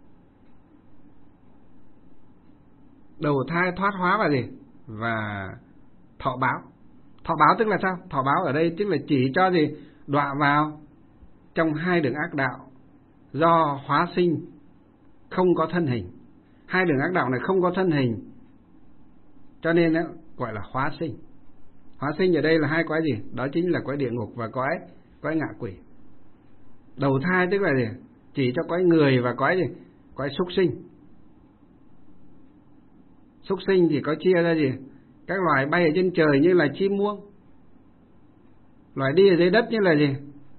đầu thai thoát hóa và gì? Và thọ báo. Thọ báo tức là sao? Thọ báo ở đây tức là chỉ cho gì? Đọa vào trong hai đường ác đạo do hóa sinh không có thân hình. Hai đường ác đạo này không có thân hình, cho nên đó, gọi là hóa sinh. Hóa sinh ở đây là hai cõi gì? Đó chính là cõi địa ngục và cõi ngạ quỷ. Đầu thai tức là gì? Chỉ cho cõi người và cõi gì? Cõi súc sinh. Súc sinh thì có chia ra gì? Các loài bay ở trên trời như là chim muông, loài đi ở dưới đất như là gì?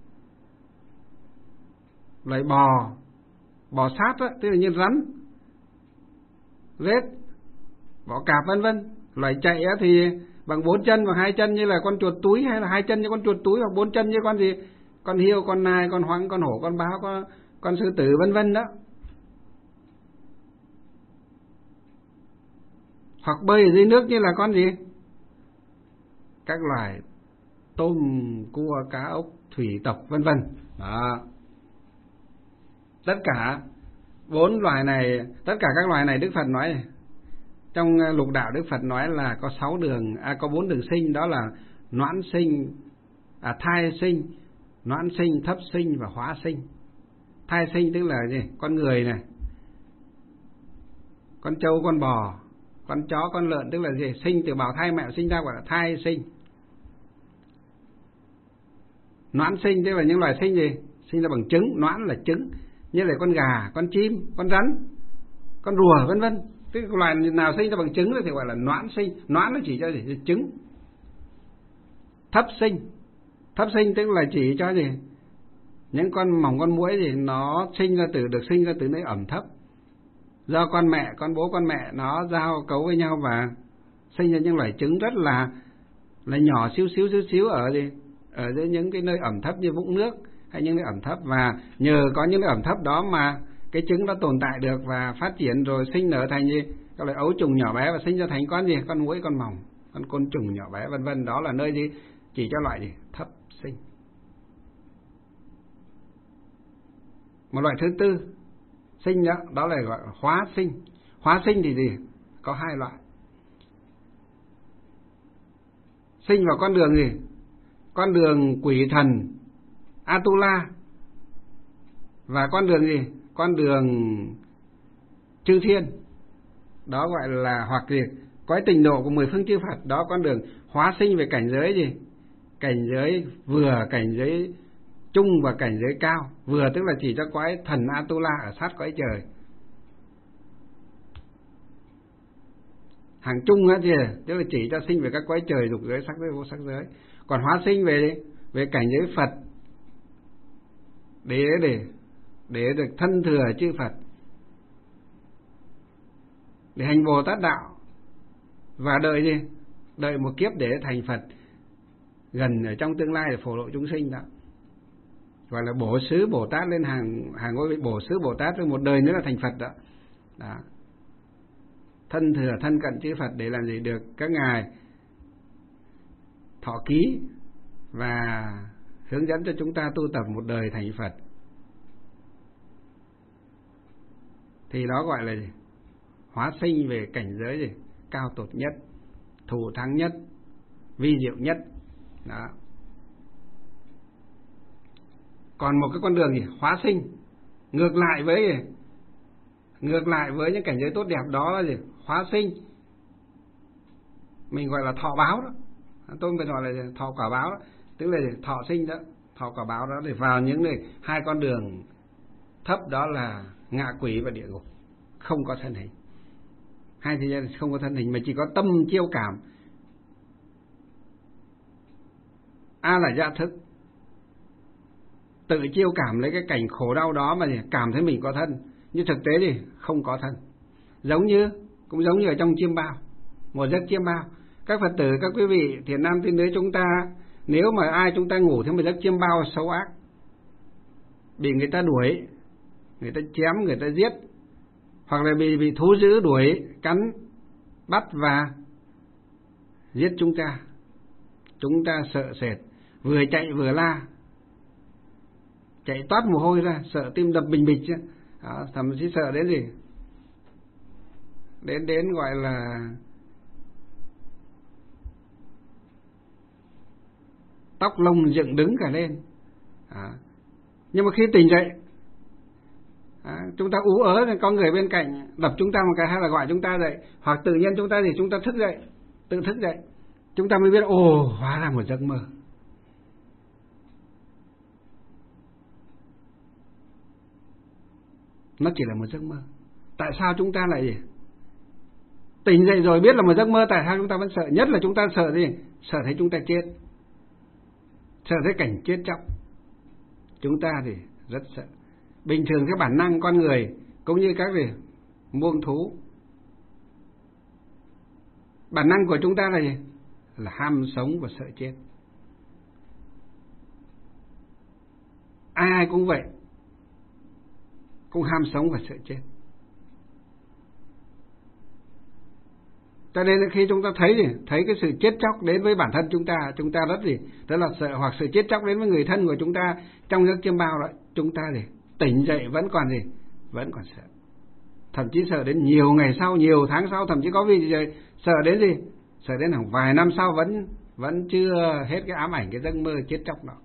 Loài bò sát đó, tức là như rắn, rết, bọ cạp vân vân. Loài chạy thì bằng 4 chân và 2 chân như là con chuột túi, hay là 2 chân như con chuột túi, hoặc 4 chân như con gì? Con hiêu, con nai, con hoang, con hổ, con báo, con sư tử vân vân đó. Hoặc bơi ở dưới nước như là con gì? Các loài tôm, cua, cá, ốc, thủy tộc vân vân. Đó. Tất cả 4 loài này, tất cả các loài này Đức Phật nói này, trong lục đạo Đức Phật nói là có 6 đường, có 4 đường sinh, đó là noãn sinh, thai sinh, noãn sinh, thấp sinh và hóa sinh. Thai sinh tức là gì? Con người này, con trâu, con bò, con chó, con lợn, tức là gì? Sinh từ bào thai mẹ sinh ra gọi là thai sinh. Noãn sinh tức là những loài sinh gì? Sinh ra bằng trứng, noãn là trứng, như là con gà, con chim, con rắn, con rùa vân vân. Tức là loài nào sinh ra bằng trứng thì gọi là noãn sinh. Noãn nó chỉ cho gì? Trứng. Thấp sinh. Thấp sinh tức là chỉ cho gì? Những con mỏng, con muỗi gì nó được sinh ra từ nơi ẩm thấp, do con mẹ, con bố, con mẹ nó giao cấu với nhau và sinh ra những loài trứng rất là nhỏ xíu ở gì? Ở dưới những cái nơi ẩm thấp như vũng nước hay những nơi ẩm thấp, và nhờ có những nơi ẩm thấp đó mà cái trứng nó tồn tại được và phát triển rồi sinh nở thành gì? Các loại ấu trùng nhỏ bé và sinh ra thành con gì? Con muỗi, con mỏng, con côn trùng nhỏ bé vân vân. Đó là nơi gì? Chỉ cho loại gì? Thấp sinh. Một loại thứ tư sinh đó là gọi là hóa sinh. Hóa sinh thì gì? Có 2 loại. Sinh vào con đường gì? Con đường quỷ thần Atula, và con đường gì? Con đường chư thiên. Đó gọi là hoặc gì? Cõi tình độ của 10 phương chư Phật. Đó con đường hóa sinh về cảnh giới gì? Cảnh giới vừa, cảnh giới trung và cảnh giới cao. Vừa tức là chỉ cho cõi thần Atula ở sát cõi trời. Hàng trung á thì tức là chỉ cho sinh về các cõi trời, dục giới, sắc giới, vô sắc giới. Còn hóa sinh về cảnh giới Phật để được thân thừa chư Phật, để hành Bồ Tát đạo và đợi gì? Đợi một kiếp để thành Phật gần ở trong tương lai để phổ lộ chúng sinh đó. Gọi là bổ xứ Bồ Tát lên hàng ngôi vị bổ xứ Bồ Tát, với một đời nữa là thành Phật đó. Đó. Thân thừa, thân cận chư Phật để làm gì? Được các ngài thọ ký và hướng dẫn cho chúng ta tu tập một đời thành Phật. Thì đó gọi là gì? Hóa sinh về cảnh giới gì? Cao tột nhất, thù thắng nhất, vi diệu nhất. Đó. Còn một cái con đường gì? Hóa sinh ngược lại với những cảnh giới tốt đẹp đó là gì? Hóa sinh mình gọi là thọ báo đó. Tôi mới gọi là thọ quả báo đó. Tức là thọ sinh đó, thọ quả báo đó, để vào những này 2 con đường thấp, đó là ngạ quỷ và địa ngục, không có thân hình. Hai thế gian không có thân hình mà chỉ có tâm chiêu cảm. A là dạ thức, tự chiêu cảm lấy cái cảnh khổ đau đó mà cảm thấy mình có thân, nhưng thực tế thì không có thân. Cũng giống như ở trong chiêm bao, một giấc chiêm bao. Các Phật tử, các quý vị thiện nam tín nữ chúng ta, nếu mà ai chúng ta ngủ theo một giấc chiêm bao xấu ác, bị người ta đuổi, người ta chém, người ta giết, hoặc là bị thú dữ đuổi, cắn, bắt và giết chúng ta sợ sệt, vừa chạy vừa la, chạy toát mồ hôi ra, sợ tim đập bình bịch chứ. Đó, thậm chí sợ đến gì? đến gọi là tóc lông dựng đứng cả lên. Nhưng mà khi tỉnh dậy, chúng ta ú ớ thì có người bên cạnh đập chúng ta một cái hay là gọi chúng ta dậy, hoặc tự nhiên chúng ta thì chúng ta thức dậy, tự thức dậy, chúng ta mới biết ồ, hóa ra một giấc mơ. Nó chỉ là một giấc mơ. Tại sao chúng ta lại gì? Tỉnh dậy rồi biết là một giấc mơ, tại sao chúng ta vẫn sợ? Nhất là chúng ta sợ gì? Sợ thấy chúng ta chết, sợ thấy cảnh chết chóc. Chúng ta thì rất sợ. Bình thường cái bản năng con người cũng như các gì muông thú, bản năng của chúng ta là gì? Là ham sống và sợ chết. Ai cũng vậy, cũng ham sống và sợ chết. Cho nên khi chúng ta thấy cái sự chết chóc đến với bản thân chúng ta rất là sợ, hoặc sự chết chóc đến với người thân của chúng ta trong giấc chiêm bao đó, chúng ta tỉnh dậy vẫn còn sợ. Thậm chí sợ đến nhiều ngày sau, nhiều tháng sau, thậm chí có vì sợ đến sợ đến hàng vài năm sau vẫn chưa hết cái ám ảnh cái giấc mơ chết chóc đó.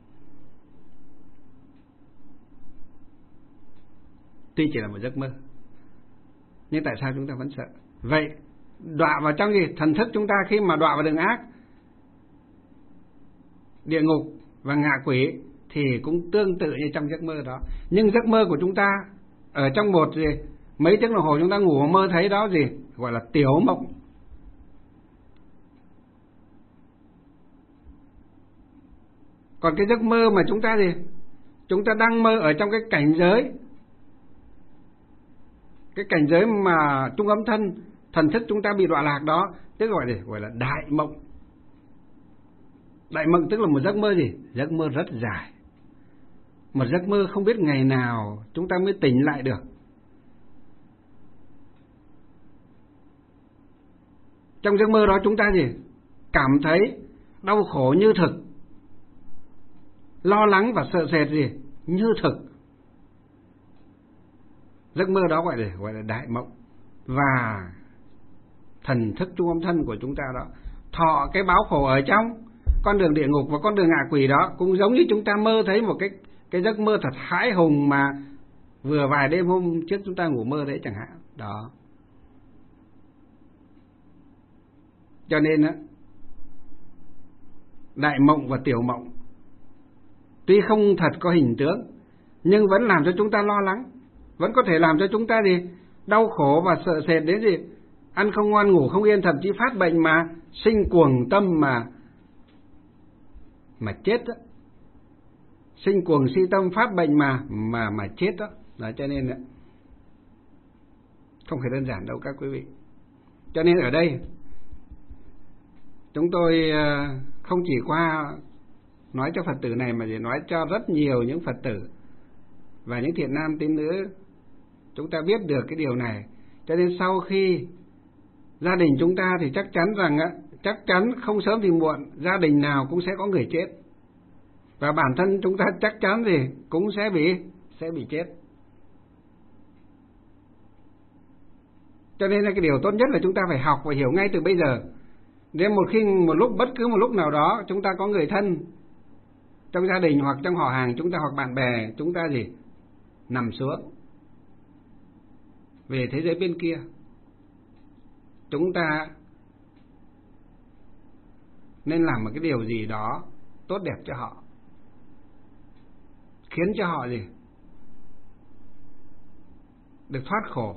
Tuy chỉ là một giấc mơ, nhưng tại sao chúng ta vẫn sợ? Vậy đọa vào trong thần thức chúng ta, khi mà đọa vào đường ác, địa ngục và ngạ quỷ thì cũng tương tự như trong giấc mơ đó. Nhưng giấc mơ của chúng ta ở trong mấy tiếng đồng hồ chúng ta ngủ mơ thấy đó gọi là tiểu mộng. Còn cái giấc mơ mà chúng ta đang mơ ở trong cái cảnh giới mà trung âm thần thức chúng ta bị đọa lạc đó, tức gọi là đại mộng. Đại mộng tức là một giấc mơ giấc mơ rất dài, một giấc mơ không biết ngày nào chúng ta mới tỉnh lại được. Trong giấc mơ đó chúng ta cảm thấy đau khổ như thực, lo lắng và sợ sệt như thực. Giấc mơ đó gọi là đại mộng. Và thần thức trung âm thân của chúng ta đó thọ cái báo khổ ở trong con đường địa ngục và con đường ngạ quỷ đó, cũng giống như chúng ta mơ thấy một cái giấc mơ thật hãi hùng mà vừa vài đêm hôm trước chúng ta ngủ mơ đấy chẳng hạn đó. Cho nên đại mộng và tiểu mộng tuy không thật có hình tướng, nhưng vẫn làm cho chúng ta lo lắng, vẫn có thể làm cho chúng ta đau khổ và sợ sệt đến ăn không ngon ngủ không yên, thậm chí phát bệnh mà sinh cuồng tâm mà chết đó. Sinh cuồng si tâm phát bệnh mà chết đó. Đó, cho nên không phải đơn giản đâu các quý vị. Cho nên ở đây chúng tôi không chỉ qua nói cho Phật tử này mà chỉ nói cho rất nhiều những Phật tử và những thiện nam tín nữ chúng ta biết được cái điều này. Cho nên sau khi gia đình chúng ta thì chắc chắn không sớm thì muộn gia đình nào cũng sẽ có người chết, và bản thân chúng ta chắc chắn cũng sẽ bị chết. Cho nên là cái điều tốt nhất là chúng ta phải học và hiểu ngay từ bây giờ. Đến bất cứ một lúc nào đó chúng ta có người thân trong gia đình hoặc trong họ hàng chúng ta hoặc bạn bè chúng ta nằm xuống về thế giới bên kia, chúng ta nên làm một cái điều gì đó tốt đẹp cho họ, khiến cho họ được thoát khổ,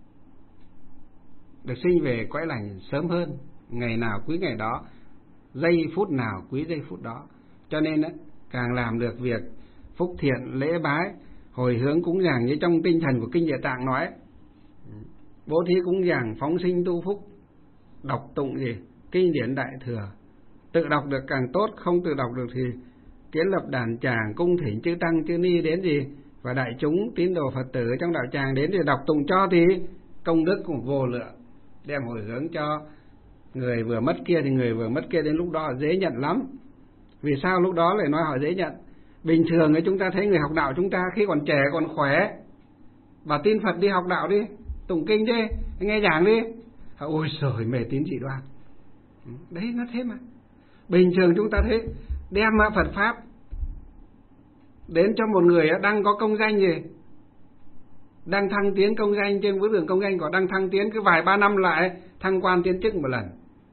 được sinh về cõi lành sớm hơn, ngày nào quý ngày đó, giây phút nào quý giây phút đó. Cho nên càng làm được việc phúc thiện lễ bái hồi hướng cúng dường như trong tinh thần của Kinh Địa Tạng nói, bố thí cúng dường phóng sinh tu phúc, đọc tụng kinh điển đại thừa, tự đọc được càng tốt, không tự đọc được thì kiến lập đàn tràng cung thỉnh chư tăng chư ni đến và đại chúng tín đồ Phật tử trong đạo tràng đến đọc tụng cho thì công đức cũng vô lượng, đem hồi hướng cho người vừa mất kia, thì người vừa mất kia đến lúc đó dễ nhận lắm. Vì sao lúc đó lại nói họ dễ nhận? Bình thường chúng ta thấy người học đạo chúng ta khi còn trẻ còn khỏe, bà tin Phật đi học đạo đi, tụng kinh đi, nghe giảng đi. Ôi trời, mê tín dị đoan. Đấy, nó thế mà. Bình thường chúng ta thấy đem Phật Pháp đến cho một người đang có công danh gì, đang thăng tiến công danh trên bước đường công danh, còn đang thăng tiến cứ vài ba năm lại thăng quan tiến chức một lần.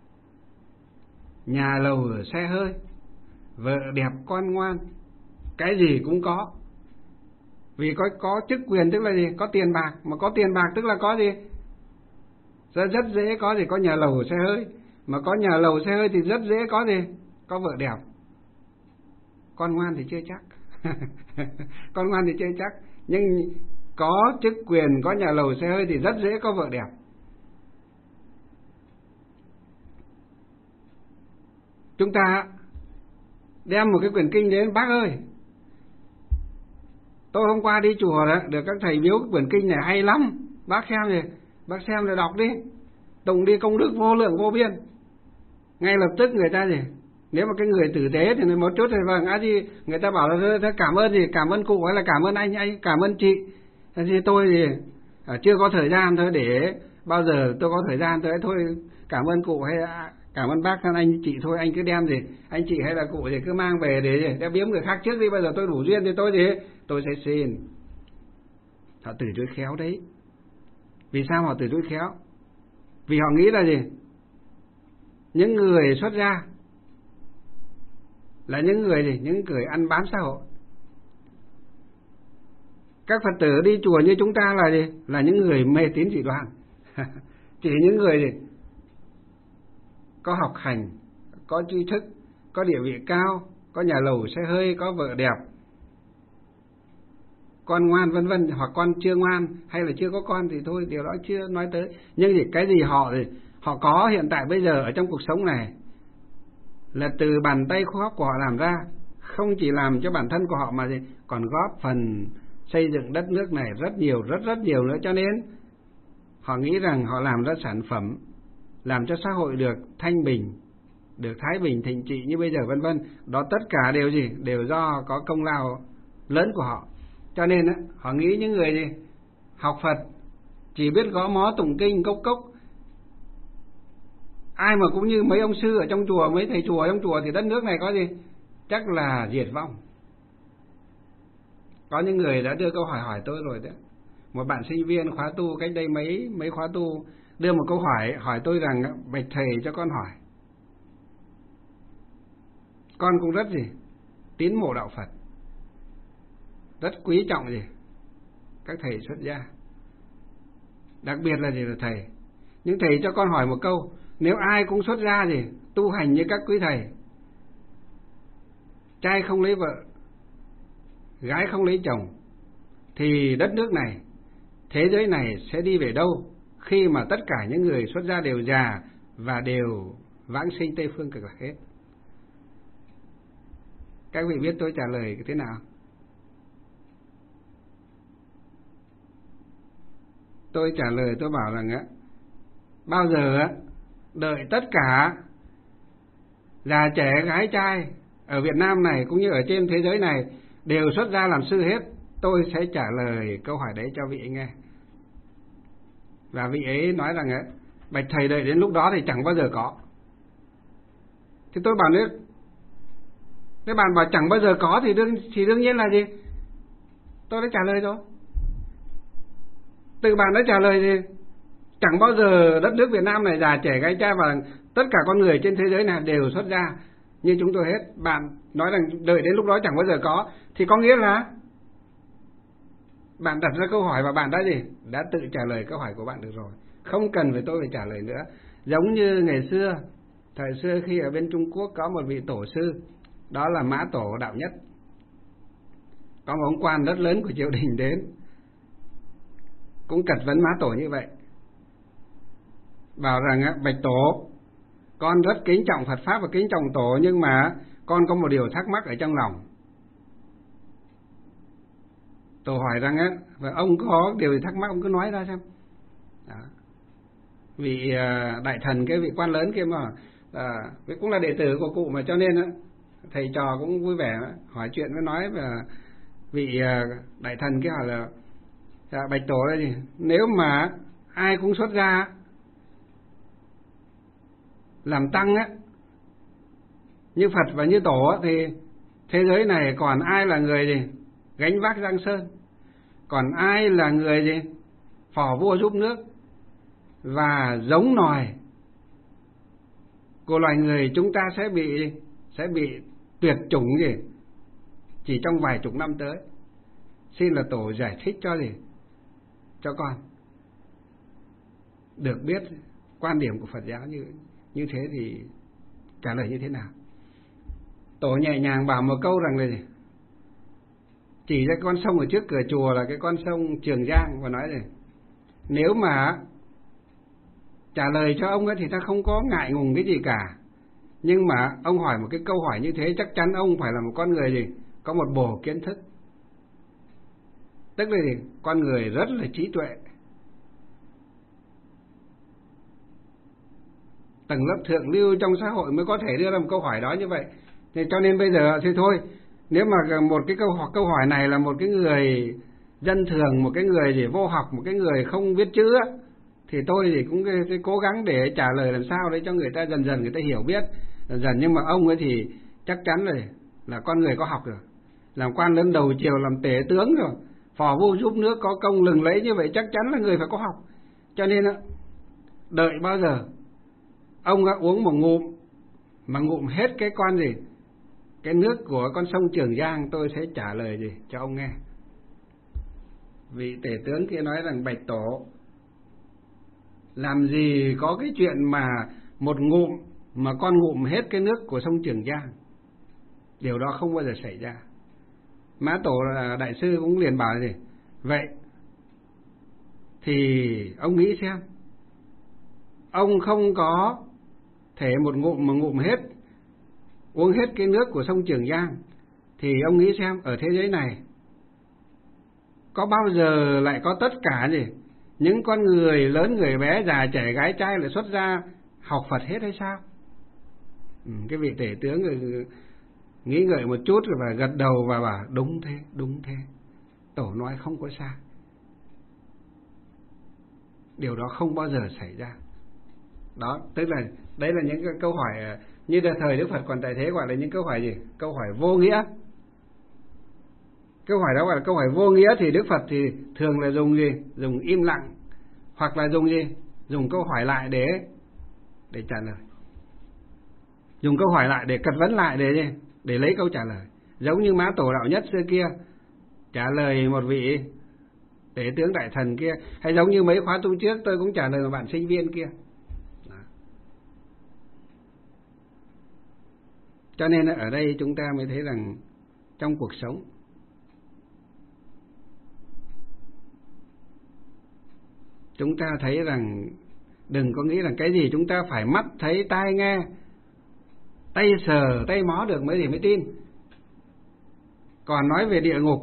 Nhà lầu ở xe hơi, vợ đẹp con ngoan, cái gì cũng có. Vì có chức quyền tức là gì? Có tiền bạc. Mà có tiền bạc tức là có gì? Rất dễ có gì? Có nhà lầu xe hơi. Mà có nhà lầu xe hơi thì rất dễ có gì? Có vợ đẹp. Con ngoan thì chưa chắc. Con ngoan thì chưa chắc. Nhưng có chức quyền, có nhà lầu xe hơi thì rất dễ có vợ đẹp. Chúng ta đem một cái quyển kinh đến, bác ơi, tôi hôm qua đi chùa đó, được các thầy biếu cái quyển kinh này hay lắm, bác xem gì, bác xem rồi đọc đi, tụng đi, công đức vô lượng vô biên. Ngay lập tức người ta gì, nếu mà cái người tử tế thì một chút thì vâng, gì người ta bảo là cảm ơn gì, cảm ơn cụ hay là cảm ơn anh cảm ơn chị. Thì tôi thì chưa có thời gian thôi, để bao giờ tôi có thời gian thôi cảm ơn cụ hay cảm ơn bác, anh chị thôi, anh cứ đem gì, anh chị hay là cụ thì cứ mang về để biếm người khác trước đi, bây giờ tôi đủ duyên thì tôi sẽ xin. Họ từ chối khéo đấy. Vì sao họ từ chối khéo? Vì họ nghĩ là gì? Những người xuất gia là những người gì? Những người ăn bám xã hội. Các Phật tử đi chùa như chúng ta là gì? Là những người mê tín dị đoan. Chỉ những người gì? Có học hành, có tri thức, có địa vị cao, có nhà lầu xe hơi, có vợ đẹp, con ngoan vân vân, hoặc con chưa ngoan hay là chưa có con thì thôi, điều đó chưa nói tới. Nhưng thì cái gì họ có hiện tại bây giờ ở trong cuộc sống này là từ bàn tay khô của họ làm ra, không chỉ làm cho bản thân của họ mà còn góp phần xây dựng đất nước này rất nhiều, rất nhiều nữa. Cho nên họ nghĩ rằng họ làm ra sản phẩm làm cho xã hội được thanh bình, được thái bình thịnh trị như bây giờ vân vân. Đó tất cả đều gì? Đều do có công lao lớn của họ. Cho nên họ nghĩ những người gì? Học Phật chỉ biết gõ mó tụng kinh cốc cốc, ai mà cũng như mấy ông sư ở trong chùa, mấy thầy chùa ở trong chùa thì đất nước này có gì? Chắc là diệt vong. Có những người đã đưa câu hỏi tôi rồi đấy. Một bạn sinh viên khóa tu cách đây mấy khóa tu đưa một câu hỏi tôi rằng: bạch thầy cho con hỏi, con cũng rất gì? Tín mộ đạo Phật, rất quý trọng gì? Các thầy xuất gia, đặc biệt là gì? Là thầy. Nhưng thầy cho con hỏi một câu: nếu ai cũng xuất gia gì, tu hành như các quý thầy, trai không lấy vợ, gái không lấy chồng, thì đất nước này, thế giới này sẽ đi về đâu khi mà tất cả những người xuất gia đều già và đều vãng sinh Tây Phương Cực Lạc hết? Các vị biết tôi trả lời thế nào? Tôi trả lời, tôi bảo rằng bao giờ đợi tất cả già trẻ gái trai ở Việt Nam này cũng như ở trên thế giới này đều xuất gia làm sư hết, tôi sẽ trả lời câu hỏi đấy cho vị ấy nghe. Và vị ấy nói rằng bạch thầy đợi đến lúc đó thì chẳng bao giờ có. Thì tôi bảo nữa, cái bạn bảo chẳng bao giờ có thì đương nhiên là gì? Tôi đã trả lời rồi. Tự bạn đã trả lời thì chẳng bao giờ đất nước Việt Nam này già trẻ gái trai và tất cả con người trên thế giới này đều xuất gia như chúng tôi hết. Bạn nói rằng đợi đến lúc đó chẳng bao giờ có, thì có nghĩa là bạn đặt ra câu hỏi và bạn đã gì? Đã tự trả lời câu hỏi của bạn được rồi, không cần phải tôi phải trả lời nữa. Giống như ngày xưa, thời xưa khi ở bên Trung Quốc có một vị tổ sư, đó là Mã Tổ Đạo Nhất. Có một ông quan rất lớn của triều đình đến, cũng cật vấn Mã Tổ như vậy, bảo rằng bạch Tổ, con rất kính trọng Phật Pháp và kính trọng Tổ, nhưng mà con có một điều thắc mắc ở trong lòng. Tổ hỏi rằng và ông có điều gì thắc mắc, ông cứ nói ra xem. Đó. Vị đại thần, cái vị quan lớn kia mà cũng là đệ tử của cụ mà, cho nên thầy trò cũng vui vẻ hỏi chuyện với nói. Và vị đại thần kia hỏi là: bạch Tổ là gì? Nếu mà ai cũng xuất gia làm tăng á, như Phật và như Tổ á, thì thế giới này còn ai là người gì gánh vác Giang Sơn, còn ai là người gì phò vua giúp nước và giống nòi của loài người chúng ta sẽ bị tuyệt chủng gì chỉ trong vài chục năm tới. Xin là Tổ giải thích cho con được biết quan điểm của Phật giáo như thế thì trả lời như thế nào. Tổ nhẹ nhàng bảo một câu rằng là gì? Chỉ ra con sông ở trước cửa chùa là cái con sông Trường Giang và nói rằng nếu mà trả lời cho ông ấy thì ta không có ngại ngùng cái gì cả, nhưng mà ông hỏi một cái câu hỏi như thế chắc chắn ông phải là một con người gì có một bổ kiến thức, tức là gì con người rất là trí tuệ, tầng lớp thượng lưu trong xã hội mới có thể đưa ra một câu hỏi đó như vậy. Thì cho nên bây giờ thì thôi, nếu mà một cái câu hỏi này là một cái người dân thường, một cái người gì vô học, một cái người không biết chữ á, thì tôi thì cũng cố gắng để trả lời làm sao để cho người ta dần dần người ta hiểu biết dần. Nhưng mà ông ấy thì chắc chắn là con người có học rồi, làm quan lớn đầu triều, làm tể tướng rồi, phò vua giúp nước có công lừng lẫy như vậy, chắc chắn là người phải có học. Cho nên đợi bao giờ ông đã uống một ngụm mà ngụm hết cái nước của con sông Trường Giang, tôi sẽ trả lời gì cho ông nghe. Vị tể tướng kia nói rằng bạch Tổ, làm gì có cái chuyện mà một ngụm mà con ngụm hết cái nước của sông Trường Giang, điều đó không bao giờ xảy ra. Mã Tổ là đại sư cũng liền bảo gì vậy thì ông nghĩ xem, ông không có thể một ngụm mà ngụm hết uống hết cái nước của sông Trường Giang, thì ông nghĩ xem ở thế giới này có bao giờ lại có tất cả những con người lớn người bé, già trẻ gái trai lại xuất ra học Phật hết hay sao? Cái vị tể tướng nghĩ ngợi một chút rồi và gật đầu và bảo đúng thế, Tổ nói không có sai, điều đó không bao giờ xảy ra. Đó, tức là đấy là những cái câu hỏi như thời Đức Phật còn tại thế gọi là những câu hỏi gì? Câu hỏi vô nghĩa. Câu hỏi đó gọi là câu hỏi vô nghĩa, thì Đức Phật thì thường là dùng gì? Dùng im lặng, hoặc là dùng gì? Dùng câu hỏi lại để trả lời. Dùng câu hỏi lại để cật vấn lại để lấy câu trả lời. Giống như Mã Tổ Đạo Nhất xưa kia trả lời một vị tể tướng đại thần kia, hay giống như mấy khóa tu trước tôi cũng trả lời một bạn sinh viên kia. Đó. Cho nên ở đây chúng ta mới thấy rằng trong cuộc sống chúng ta thấy rằng đừng có nghĩ rằng cái gì chúng ta phải mắt thấy tai nghe, tay sờ tay mó được mới tin. Còn nói về địa ngục,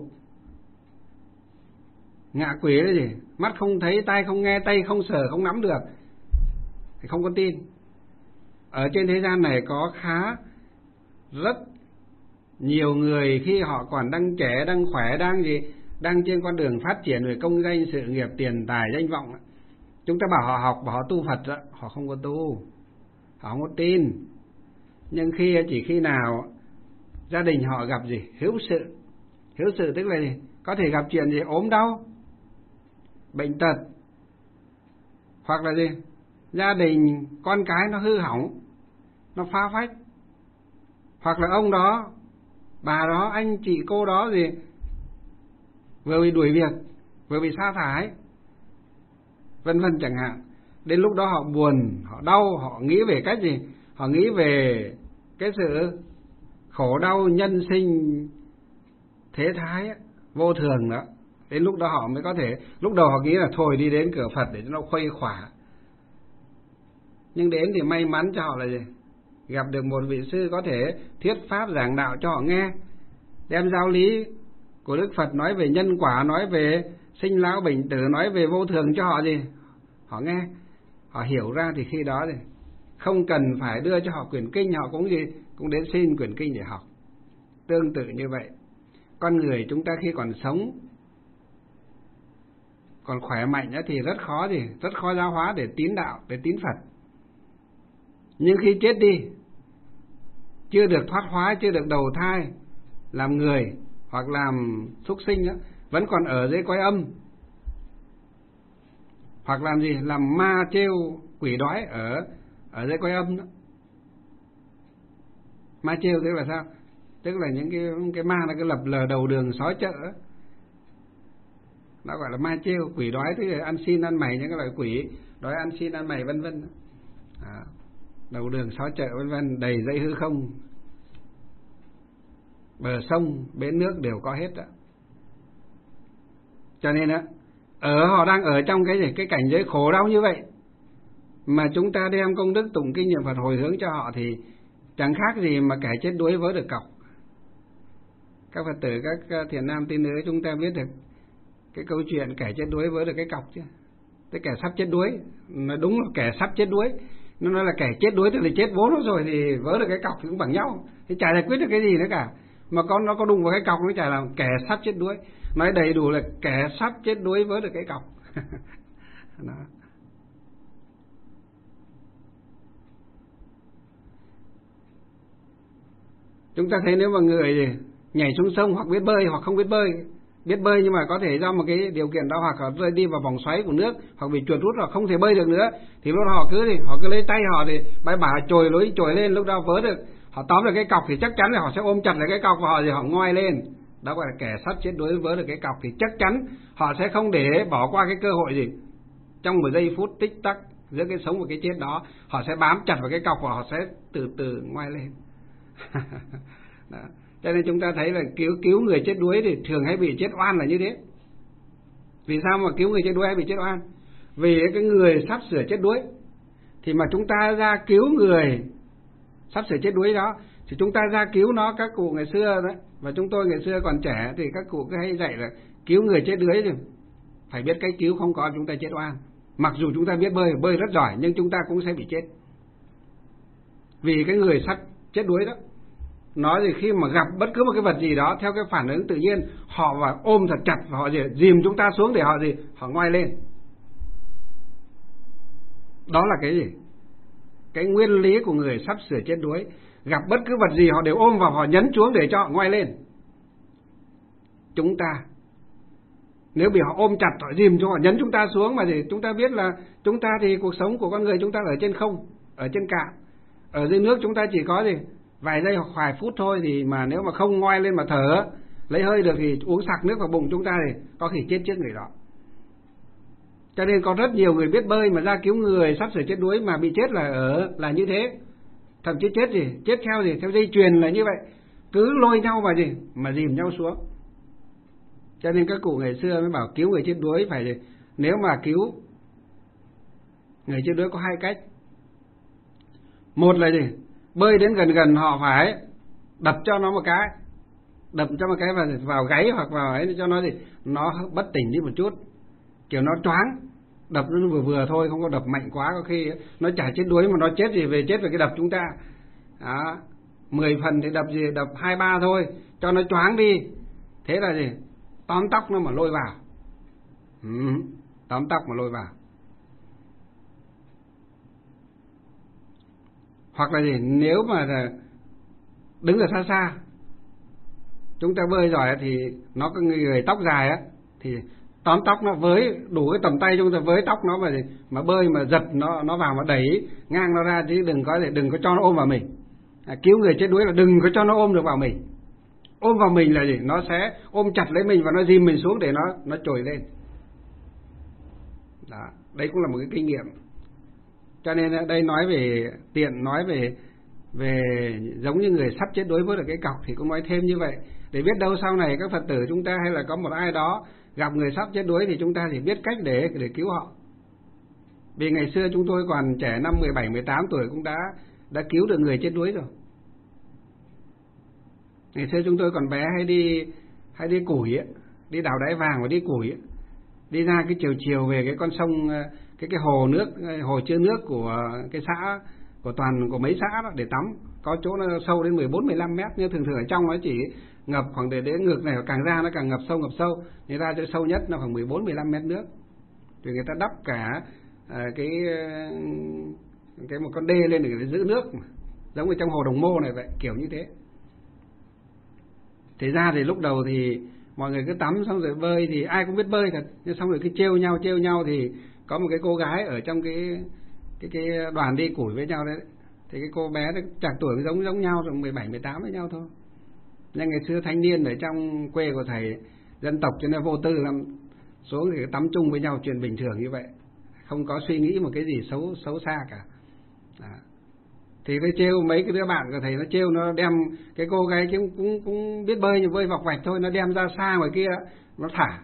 ngạ quỷ là gì? Mắt không thấy, tai không nghe, tay không sờ, không nắm được thì không có tin. Ở trên thế gian này có rất nhiều người khi họ còn đang trẻ, đang khỏe, đang trên con đường phát triển về công danh sự nghiệp, tiền tài danh vọng, chúng ta bảo họ học, bảo họ tu Phật đó, họ không có tu, họ không có tin. Nhưng chỉ khi nào gia đình họ gặp gì hữu sự tức là gì? Có thể gặp chuyện gì ốm đau, bệnh tật, hoặc là gì gia đình con cái nó hư hỏng, nó phá phách, hoặc là ông đó, bà đó, anh chị cô đó vừa bị đuổi việc, vừa bị sa thải, vân vân chẳng hạn. Đến lúc đó họ buồn, họ đau, họ nghĩ về cách gì? Họ nghĩ về cái sự khổ đau nhân sinh thế thái vô thường đó. Đến lúc đó họ mới có thể, lúc đầu họ nghĩ là thôi đi đến cửa Phật để cho nó khuây khỏa, nhưng đến thì may mắn cho họ là gì? Gặp được một vị sư có thể thuyết pháp giảng đạo cho họ nghe, đem giáo lý của Đức Phật nói về nhân quả, nói về sinh lão bệnh tử, nói về vô thường cho họ họ nghe, họ hiểu ra, thì khi đó không cần phải đưa cho họ quyển kinh, họ cũng đến xin quyển kinh để học. Tương tự như vậy, con người chúng ta khi còn sống Còn khỏe mạnh thì rất khó giáo hóa để tín đạo, để tín Phật. Nhưng khi chết đi, chưa được thoát hóa, chưa được đầu thai làm người hoặc làm súc sinh đó, vẫn còn ở dưới cõi âm, hoặc làm gì, làm ma trêu quỷ đói ở dưới cõi âm đó. Ma trêu tức là sao? Tức là những cái ma nó cứ lập lờ đầu đường xó chợ đó. Nó gọi là ma trêu. Quỷ đói tức là ăn xin ăn mày, những cái loại quỷ đói ăn xin ăn mày vân vân. Đầu đường xó chợ vân vân, đầy dãy hư không, bờ sông bến nước đều có hết đó. Cho nên á, họ đang ở trong cái cảnh giới khổ đau như vậy, mà chúng ta đem công đức tụng kinh niệm Phật hồi hướng cho họ thì chẳng khác gì mà kẻ chết đuối vớ được cọc. Các Phật tử, các thiện nam tín nữ, chúng ta biết được cái câu chuyện kẻ chết đuối vớ được cái cọc chứ. Cái kẻ sắp chết đuối, nó đúng là kẻ sắp chết đuối. Nó nói là kẻ chết đuối tức là chết bố nó rồi thì vớ được cái cọc thì cũng bằng nhau, thì chả giải quyết được cái gì nữa cả. Mà nó có đụng vào cái cọc nó chả làm kẻ sắp chết đuối. Nói đầy đủ là kẻ sắp chết đuối vớ được cái cọc. Đó. Chúng ta thấy nếu mà người nhảy xuống sông hoặc biết bơi hoặc không biết bơi nhưng mà có thể do một cái điều kiện đó, hoặc họ rơi đi vào vòng xoáy của nước, hoặc bị chuột rút, họ không thể bơi được nữa, thì lúc đó họ cứ lấy tay họ thì bãi bả trồi lên, lúc đó vớ được, họ tóm được cái cọc thì chắc chắn là họ sẽ ôm chặt lại cái cọc và họ ngoi lên. Đó gọi là kẻ sắp chết đuối vớ được cái cọc, thì chắc chắn họ sẽ không để bỏ qua cái cơ hội gì. Trong một giây phút tích tắc giữa cái sống và cái chết đó, họ sẽ bám chặt vào cái cọc và họ sẽ từ từ ngoai lên. Đó. Cho nên chúng ta thấy là cứu người chết đuối thì thường hay bị chết oan là như thế. Vì sao mà cứu người chết đuối hay bị chết oan? Vì cái người sắp sửa chết đuối thì mà chúng ta ra cứu người sắp sửa chết đuối đó, thì chúng ta ra cứu nó. Các cụ ngày xưa đấy, và chúng tôi ngày xưa còn trẻ thì các cụ cứ hay dạy là cứu người chết đuối thì phải biết cách cứu, không có chúng ta chết oan. Mặc dù chúng ta biết bơi rất giỏi, nhưng chúng ta cũng sẽ bị chết. Vì cái người sắp chết đuối đó, nói thì khi mà gặp bất cứ một cái vật gì đó, theo cái phản ứng tự nhiên, họ vào ôm thật chặt và họ dìm chúng ta xuống để họ ngoai lên. Đó là cái gì? Cái nguyên lý của người sắp sửa chết đuối. Gặp bất cứ vật gì họ đều ôm vào, họ nhấn xuống để cho họ ngoai lên. Chúng ta, nếu bị họ ôm chặt, họ dìm cho họ nhấn chúng ta xuống, mà thì chúng ta biết là chúng ta thì cuộc sống của con người chúng ta ở trên không, ở trên cạn. Ở dưới nước chúng ta chỉ có vài giây hoặc vài phút thôi, thì mà nếu mà không ngoai lên mà thở lấy hơi được thì uống sặc nước vào bụng chúng ta thì có khi chết trước người đó. Cho nên có rất nhiều người biết bơi mà ra cứu người sắp sửa chết đuối mà bị chết là như thế. Thậm chí chết theo dây chuyền là như vậy, cứ lôi nhau mà dìm nhau xuống. Cho nên các cụ ngày xưa mới bảo cứu người chết đuối phải, nếu mà cứu người chết đuối có hai cách. Một là bơi đến gần họ phải đập cho nó một cái vào gáy hoặc vào ấy, cho nó bất tỉnh đi một chút, kiểu nó choáng. Đập nó vừa thôi, không có đập mạnh quá, có khi nó chả chết đuối mà nó chết về cái đập chúng ta. Đó, 10 phần thì đập 2-3 thôi, cho nó choáng đi. Thế là tóm tóc nó mà lôi vào. Tóm tóc mà lôi vào. Hoặc là nếu mà đứng ở xa, chúng ta bơi giỏi thì nó có người tóc dài á, thì tóm tóc nó với đủ cái tầm tay chúng ta với tóc nó mà bơi mà giật nó vào mà đẩy ngang nó ra, chứ đừng có cho nó ôm vào mình. Cứu người chết đuối là đừng có cho nó ôm được vào mình. Ôm vào mình là nó sẽ ôm chặt lấy mình và nó dìm mình xuống để nó trồi lên. Đó, đây cũng là một cái kinh nghiệm. Cho nên đây nói về giống như người sắp chết đuối với được cái cọc thì cũng nói thêm như vậy, để biết đâu sau này các Phật tử chúng ta hay là có một ai đó gặp người sắp chết đuối thì chúng ta thì biết cách để cứu họ. Vì ngày xưa chúng tôi còn trẻ, năm 17-18 tuổi cũng đã cứu được người chết đuối rồi. Ngày xưa chúng tôi còn bé hay đi củi ấy, đi đào đáy vàng và đi củi ấy. Đi ra cái chiều về cái con sông, cái hồ nước, hồ chứa nước của cái xã, của mấy xã đó để tắm. Có chỗ nó sâu đến 14-15 mét, nhưng thường ở trong nó chỉ ngập khoảng để ngược này, càng ra nó càng ngập sâu. Nên ra chỗ sâu nhất nó khoảng 14-15 mét nước. Rồi người ta đắp cả cái một con đê lên để giữ nước mà. Giống như trong hồ Đồng Mô này vậy, kiểu như thế. Thế ra thì lúc đầu thì mọi người cứ tắm xong rồi bơi thì ai cũng biết bơi thật, nhưng xong rồi cứ trêu nhau thì có một cái cô gái ở trong cái đoàn đi củi với nhau đấy, thì cái cô bé nó chạc tuổi giống nhau, rồi 17, 18 với nhau thôi. Nhưng ngày xưa thanh niên ở trong quê của thầy dân tộc cho nên vô tư lắm, xuống thì tắm chung với nhau chuyện bình thường như vậy, không có suy nghĩ một cái gì xấu xa cả. Thì nó trêu mấy cái đứa bạn của thầy, nó trêu nó đem cái cô gái cũng biết bơi nhưng bơi vọc vạch thôi, nó đem ra xa ngoài kia nó thả.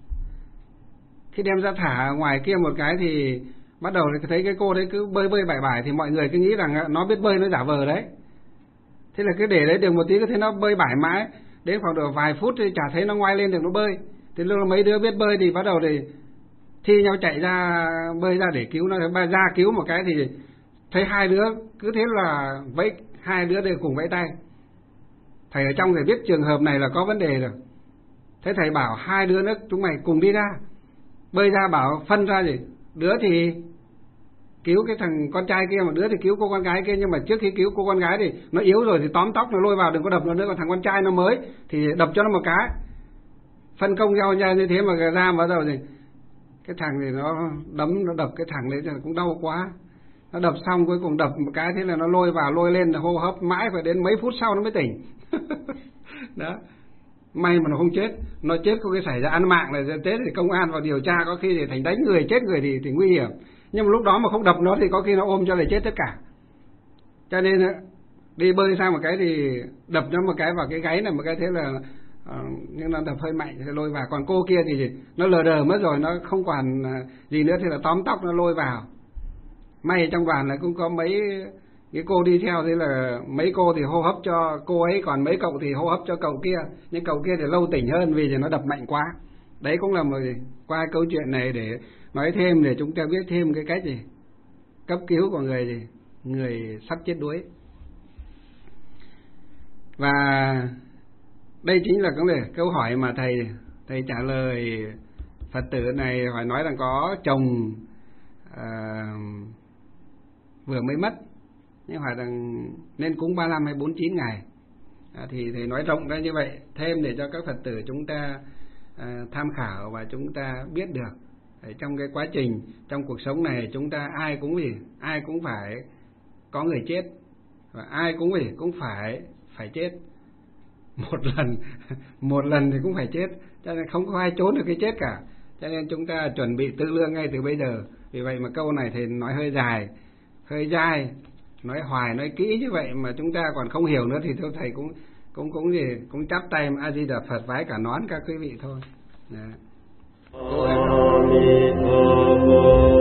Khi đem ra thả ngoài kia một cái thì bắt đầu thì thấy cái cô đấy cứ bơi bải thì mọi người cứ nghĩ rằng nó biết bơi, nó giả vờ đấy. Thế là cứ để đấy được một tí, cứ thấy nó bơi bải mãi, đến khoảng độ vài phút thì chả thấy nó ngoai lên được nó bơi. Thế lúc mấy đứa biết bơi thì bắt đầu thì thi nhau chạy ra bơi ra để cứu nó. Ra cứu một cái thì thấy hai đứa cứ thế là vẫy, hai đứa đều cùng vẫy tay. Thầy ở trong thầy biết trường hợp này là có vấn đề rồi. Thế thầy bảo hai đứa nữa chúng mày cùng đi ra, bơi ra, bảo phân ra gì, đứa thì cứu cái thằng con trai kia, một đứa thì cứu cô con gái kia. Nhưng mà trước khi cứu cô con gái thì nó yếu rồi thì tóm tóc nó lôi vào, đừng có đập nó nữa. Còn thằng con trai nó mới thì đập cho nó một cái, phân công nhau ra như thế. Mà ra bắt đầu thì cái thằng thì nó đập cái thằng đấy cũng đau quá. Nó đập xong cuối cùng đập một cái, thế là nó lôi vào lôi lên hô hấp mãi, phải đến mấy phút sau nó mới tỉnh. Đó, may mà nó không chết. Nó chết có cái xảy ra ăn mạng là chết thì công an vào điều tra, có khi thì thành đánh người, chết người thì nguy hiểm. Nhưng mà lúc đó mà không đập nó thì có khi nó ôm cho lại chết tất cả. Cho nên đi bơi sang một cái thì đập nó một cái vào cái gáy này một cái, thế là nhưng nó đập hơi mạnh thì lôi vào. Còn cô kia thì nó lờ đờ mất rồi, nó không còn gì nữa, thì là tóm tóc nó lôi vào. May trong đoàn là cũng có mấy cái cô đi theo, thế là mấy cô thì hô hấp cho cô ấy, còn mấy cậu thì hô hấp cho cậu kia. Nhưng cậu kia thì lâu tỉnh hơn vì nó đập mạnh quá. Đấy cũng là một qua câu chuyện này để nói thêm, để chúng ta biết thêm cái cách gì cấp cứu của người sắp chết đuối. Và đây chính là câu hỏi mà thầy trả lời Phật tử này, phải nói rằng có chồng vừa mới mất, nhưng hỏi rằng nên cúng 35 hay 49 ngày. Thì thầy nói rộng ra như vậy thêm để cho các Phật tử chúng ta tham khảo và chúng ta biết được. Trong cái quá trình, trong cuộc sống này chúng ta ai cũng phải có người chết, và ai cũng phải chết một lần thì cũng phải chết, cho nên không có ai trốn được cái chết cả. Cho nên chúng ta chuẩn bị tư lương ngay từ bây giờ. Vì vậy mà câu này thầy nói hơi dài, hơi dai, nói hoài nói kỹ như vậy mà chúng ta còn không hiểu nữa thì thôi thầy cũng chắp tay A Di Đà Phật vái cả nón các quý vị thôi. Dạ.